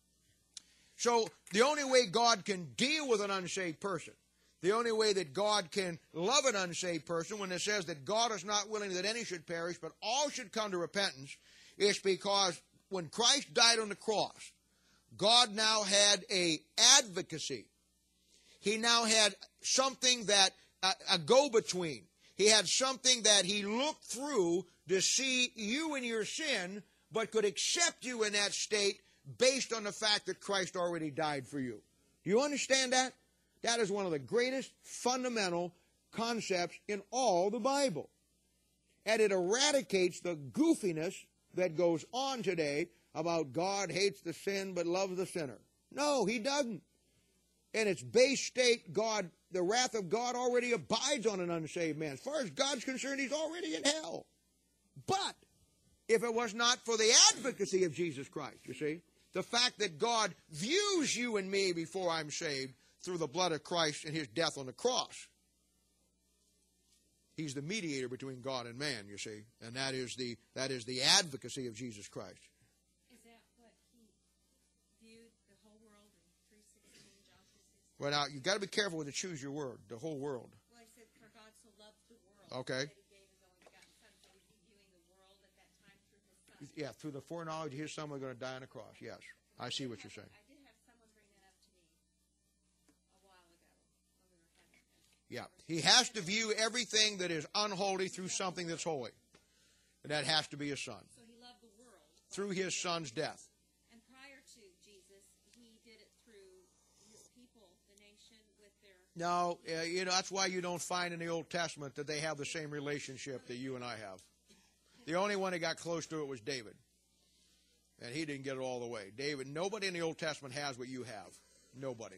So the only way God can deal with an unsaved person, the only way that God can love an unsaved person, when it says that God is not willing that any should perish, but all should come to repentance, is because when Christ died on the cross, God now had an advocacy. He now had something that, a go-between. He had something that he looked through to see you in your sin, but could accept you in that state based on the fact that Christ already died for you. Do you understand that? That is one of the greatest fundamental concepts in all the Bible. And it eradicates the goofiness that goes on today about God hates the sin but loves the sinner. No, he doesn't. In its base state, the wrath of God already abides on an unsaved man. As far as God's concerned, he's already in hell. But if it was not for the advocacy of Jesus Christ, you see, the fact that God views you and me before I'm saved through the blood of Christ and his death on the cross. He's the mediator between God and man, you see, and that is the advocacy of Jesus Christ. Is that what he viewed the whole world in 3:16, John 3:16? Well, now, you've got to be careful when to choose your word, the whole world. Well, he said, for God so loved the world Okay. that he gave his only begotten son. So was he viewing the world at that time through his son? Yeah, through the foreknowledge of his son, we're going to die on a cross. Yes, I see what you're saying. I did have someone bring that up to me a while ago when we were having this. Yeah, he has to view everything that is unholy through something that's holy. And that has to be his son, So he loved the world. through his son's death. And prior to Jesus, he did it through his people, the nation, with their... No, that's why you don't find in the Old Testament that they have the same relationship that you and I have. The only one that got close to it was David. And he didn't get it all the way. Nobody in the Old Testament has what you have. Nobody.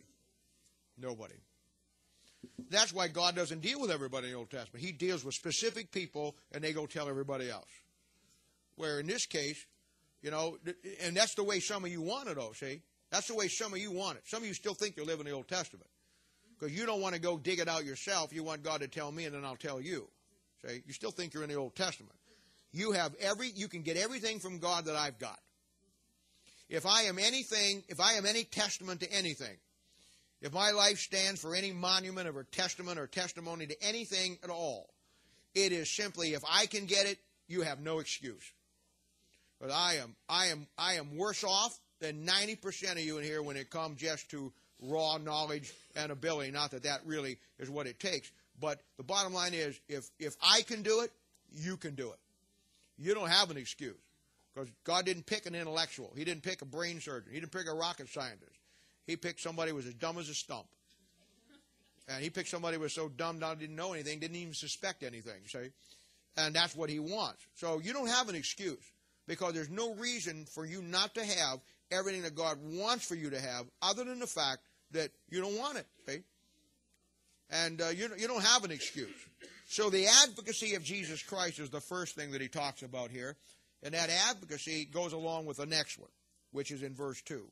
That's why God doesn't deal with everybody in the Old Testament. He deals with specific people, and they go tell everybody else. Where in this case, and that's the way some of you want it, though, see? That's the way some of you want it. Some of you still think you live in the Old Testament. Because you don't want to go dig it out yourself. You want God to tell me, and then I'll tell you. See? You still think you're in the Old Testament. You can get everything from God that I've got. If I am any testament to anything, if my life stands for any monument or testament or testimony to anything at all, it is simply, if I can get it, you have no excuse. But I am worse off than 90% of you in here when it comes just to raw knowledge and ability. Not that that really is what it takes. But the bottom line is, if I can do it, you can do it. You don't have an excuse. Because God didn't pick an intellectual. He didn't pick a brain surgeon. He didn't pick a rocket scientist. He picked somebody who was as dumb as a stump. And he picked somebody who was so dumb, didn't know anything, didn't even suspect anything, see? And that's what he wants. So you don't have an excuse, because there's no reason for you not to have everything that God wants for you to have, other than the fact that you don't want it, see? And you don't have an excuse. So the advocacy of Jesus Christ is the first thing that he talks about here. And that advocacy goes along with the next one, which is in verse 2.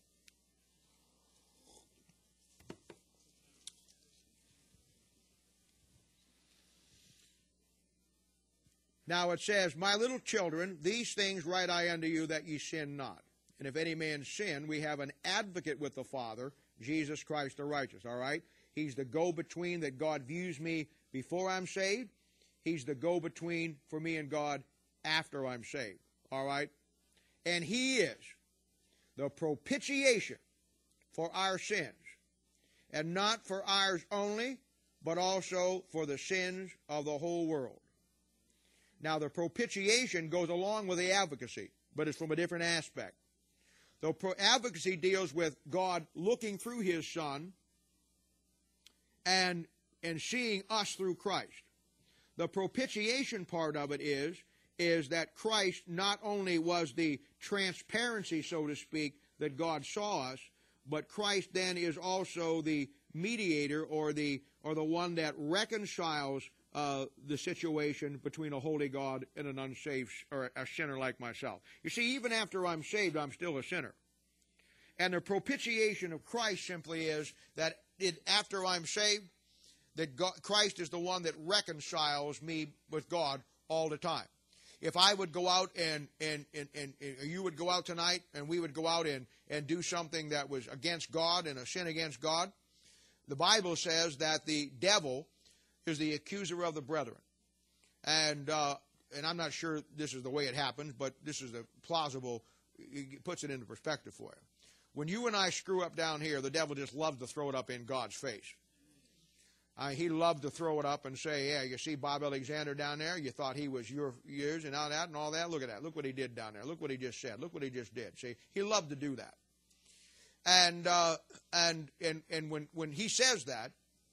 Now it says, My little children, these things write I unto you, that ye sin not. And if any man sin, we have an advocate with the Father, Jesus Christ the righteous. All right? He's the go-between that God views me before I'm saved. He's the go-between for me and God after I'm saved. All right? And he is the propitiation for our sins. And not for ours only, but also for the sins of the whole world. Now, the propitiation goes along with the advocacy, but it's from a different aspect. The advocacy deals with God looking through his Son and seeing us through Christ. The propitiation part of it is that Christ not only was the transparency, so to speak, that God saw us, but Christ then is also the mediator or the one that reconciles the situation between a holy God and an unsaved or a sinner like myself. You see, even after I'm saved, I'm still a sinner. And the propitiation of Christ simply is that after I'm saved, that Christ is the one that reconciles me with God all the time. If I would go out and you would go out tonight and we would go out and do something that was against God and a sin against God, the Bible says that the devil is the accuser of the brethren. And I'm not sure this is the way it happens, but this is a plausible, it puts it into perspective for you. When you and I screw up down here, the devil just loves to throw it up in God's face. He loved to throw it up and say, yeah, you see Bob Alexander down there? You thought he was yours and all that and all that? Look at that. Look what he did down there. Look what he just said. Look what he just did. See, he loved to do that. And when he says that,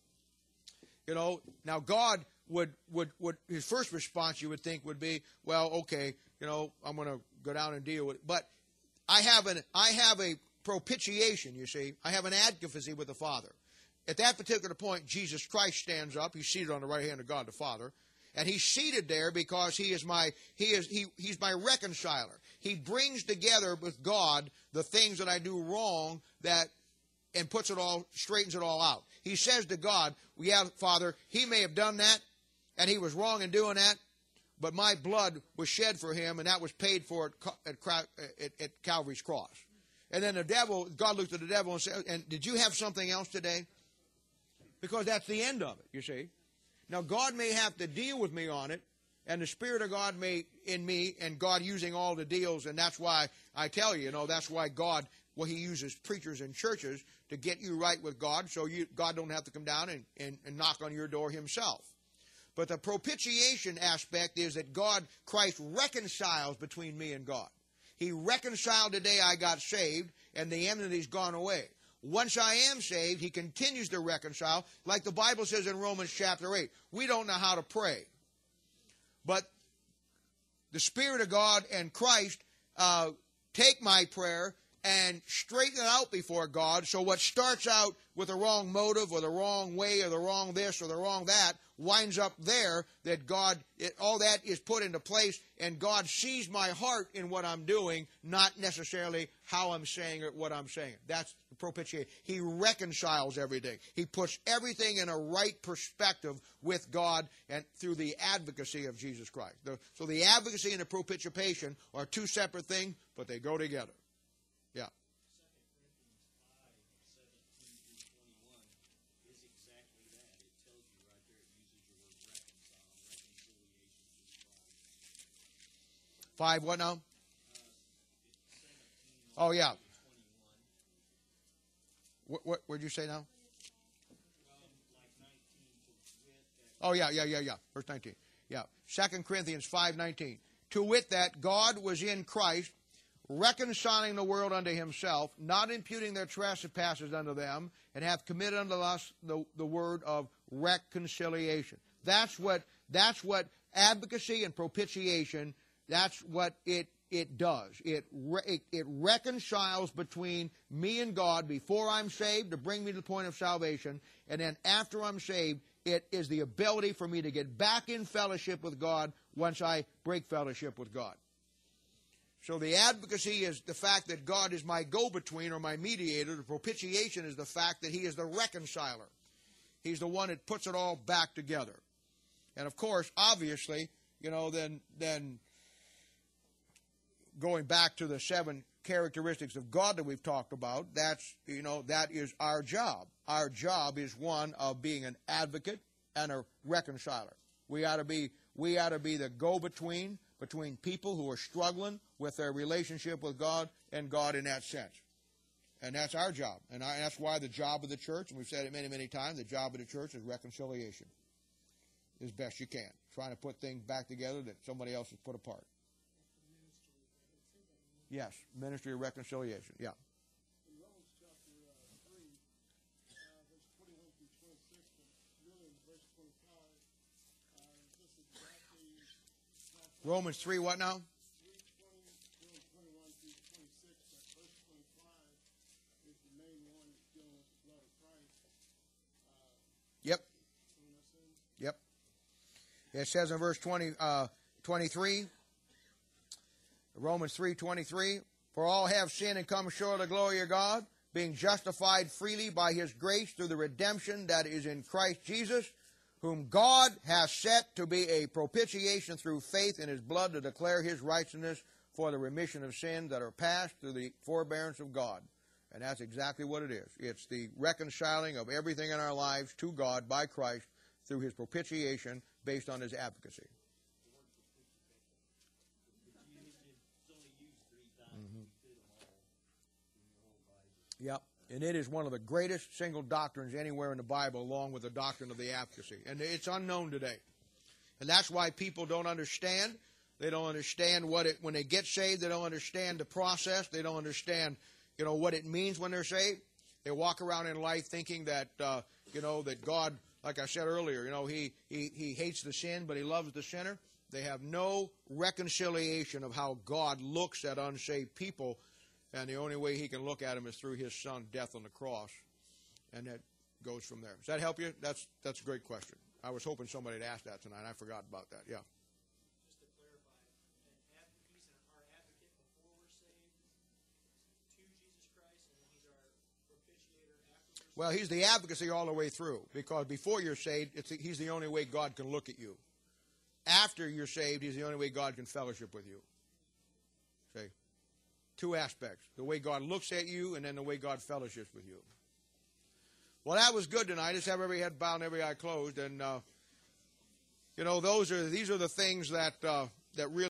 now God would his first response you would think would be, well, okay, I'm going to go down and deal with it. But I have a propitiation, you see. I have an advocacy with the Father. At that particular point, Jesus Christ stands up. He's seated on the right hand of God the Father. And he's seated there because he's my reconciler. He brings together with God the things that I do wrong and straightens it all out. He says to God, yeah, Father, he may have done that, and he was wrong in doing that, but my blood was shed for him, and that was paid for at Calvary's cross. And then God looked at the devil and said, and did you have something else today? Because that's the end of it, you see. Now, God may have to deal with me on it, and the Spirit of God may in me, and God using all the deals, and that's why I tell you, that's why God, he uses preachers and churches to get you right with God, so God don't have to come down and knock on your door himself. But the propitiation aspect is that Christ reconciles between me and God. He reconciled the day I got saved, and the enmity's gone away. Once I am saved, he continues to reconcile, like the Bible says in Romans chapter 8. We don't know how to pray. But the Spirit of God and Christ take my prayer and straighten it out before God. So what starts out with the wrong motive or the wrong way or the wrong this or the wrong that winds up there, that all that is put into place, and God sees my heart in what I'm doing, not necessarily how I'm saying it, what I'm saying. That's the propitiation. He reconciles everything. He puts everything in a right perspective with God and through the advocacy of Jesus Christ. So the advocacy and the propitiation are two separate things, but they go together. Yeah. 5 what now? Oh, yeah. What did you say now? Oh, yeah. Verse 19. Yeah. 2 Corinthians 5:19. To wit that God was in Christ, reconciling the world unto himself, not imputing their trespasses unto them, and hath committed unto us the word of reconciliation. That's what advocacy and propitiation, that's what it does. It reconciles between me and God before I'm saved to bring me to the point of salvation, and then after I'm saved, it is the ability for me to get back in fellowship with God once I break fellowship with God. So the advocacy is the fact that God is my go-between or my mediator. The propitiation is the fact that he is the reconciler. He's the one that puts it all back together. And of course, obviously, then going back to the 7 characteristics of God that we've talked about, that is our job. Our job is one of being an advocate and a reconciler. We ought to be the go-between between people who are struggling with their relationship with God and God in that sense. And that's our job. And that's why the job of the church, and we've said it many, many times, the job of the church is reconciliation as best you can. Trying to put things back together that somebody else has put apart. Yes, ministry of reconciliation, yeah. In Romans chapter 3, verse 21 through 26, but really in verse 25, this exactly... Romans 3 what now? 3:20, 21 through 26, but verse 25 is the main one that's dealing with the blood of Christ. Yep. Yep. It says in verse 23, Romans 3:23, for all have sinned and come short of the glory of God, being justified freely by his grace through the redemption that is in Christ Jesus, whom God has set to be a propitiation through faith in his blood to declare his righteousness for the remission of sins that are past through the forbearance of God. And that's exactly what it is. It's the reconciling of everything in our lives to God by Christ through his propitiation based on his advocacy. Yep. And it is one of the greatest single doctrines anywhere in the Bible, along with the doctrine of the advocacy. And it's unknown today. And that's why people don't understand. They don't understand when they get saved, they don't understand the process. They don't understand, what it means when they're saved. They walk around in life thinking that, that God, like I said earlier, he hates the sin, but he loves the sinner. They have no reconciliation of how God looks at unsaved people. And the only way he can look at him is through his son's death on the cross. And that goes from there. Does that help you? That's a great question. I was hoping somebody had asked that tonight. I forgot about that. Yeah. Just to clarify, he's our advocate before we're saved to Jesus Christ, and then he's our propitiator afterwards. Well, he's the advocacy all the way through, because before you're saved, he's the only way God can look at you. After you're saved, he's the only way God can fellowship with you. See? Two aspects. The way God looks at you, and then the way God fellowships with you. Well, that was good tonight. Just have every head bowed and every eye closed. And, these are the things that really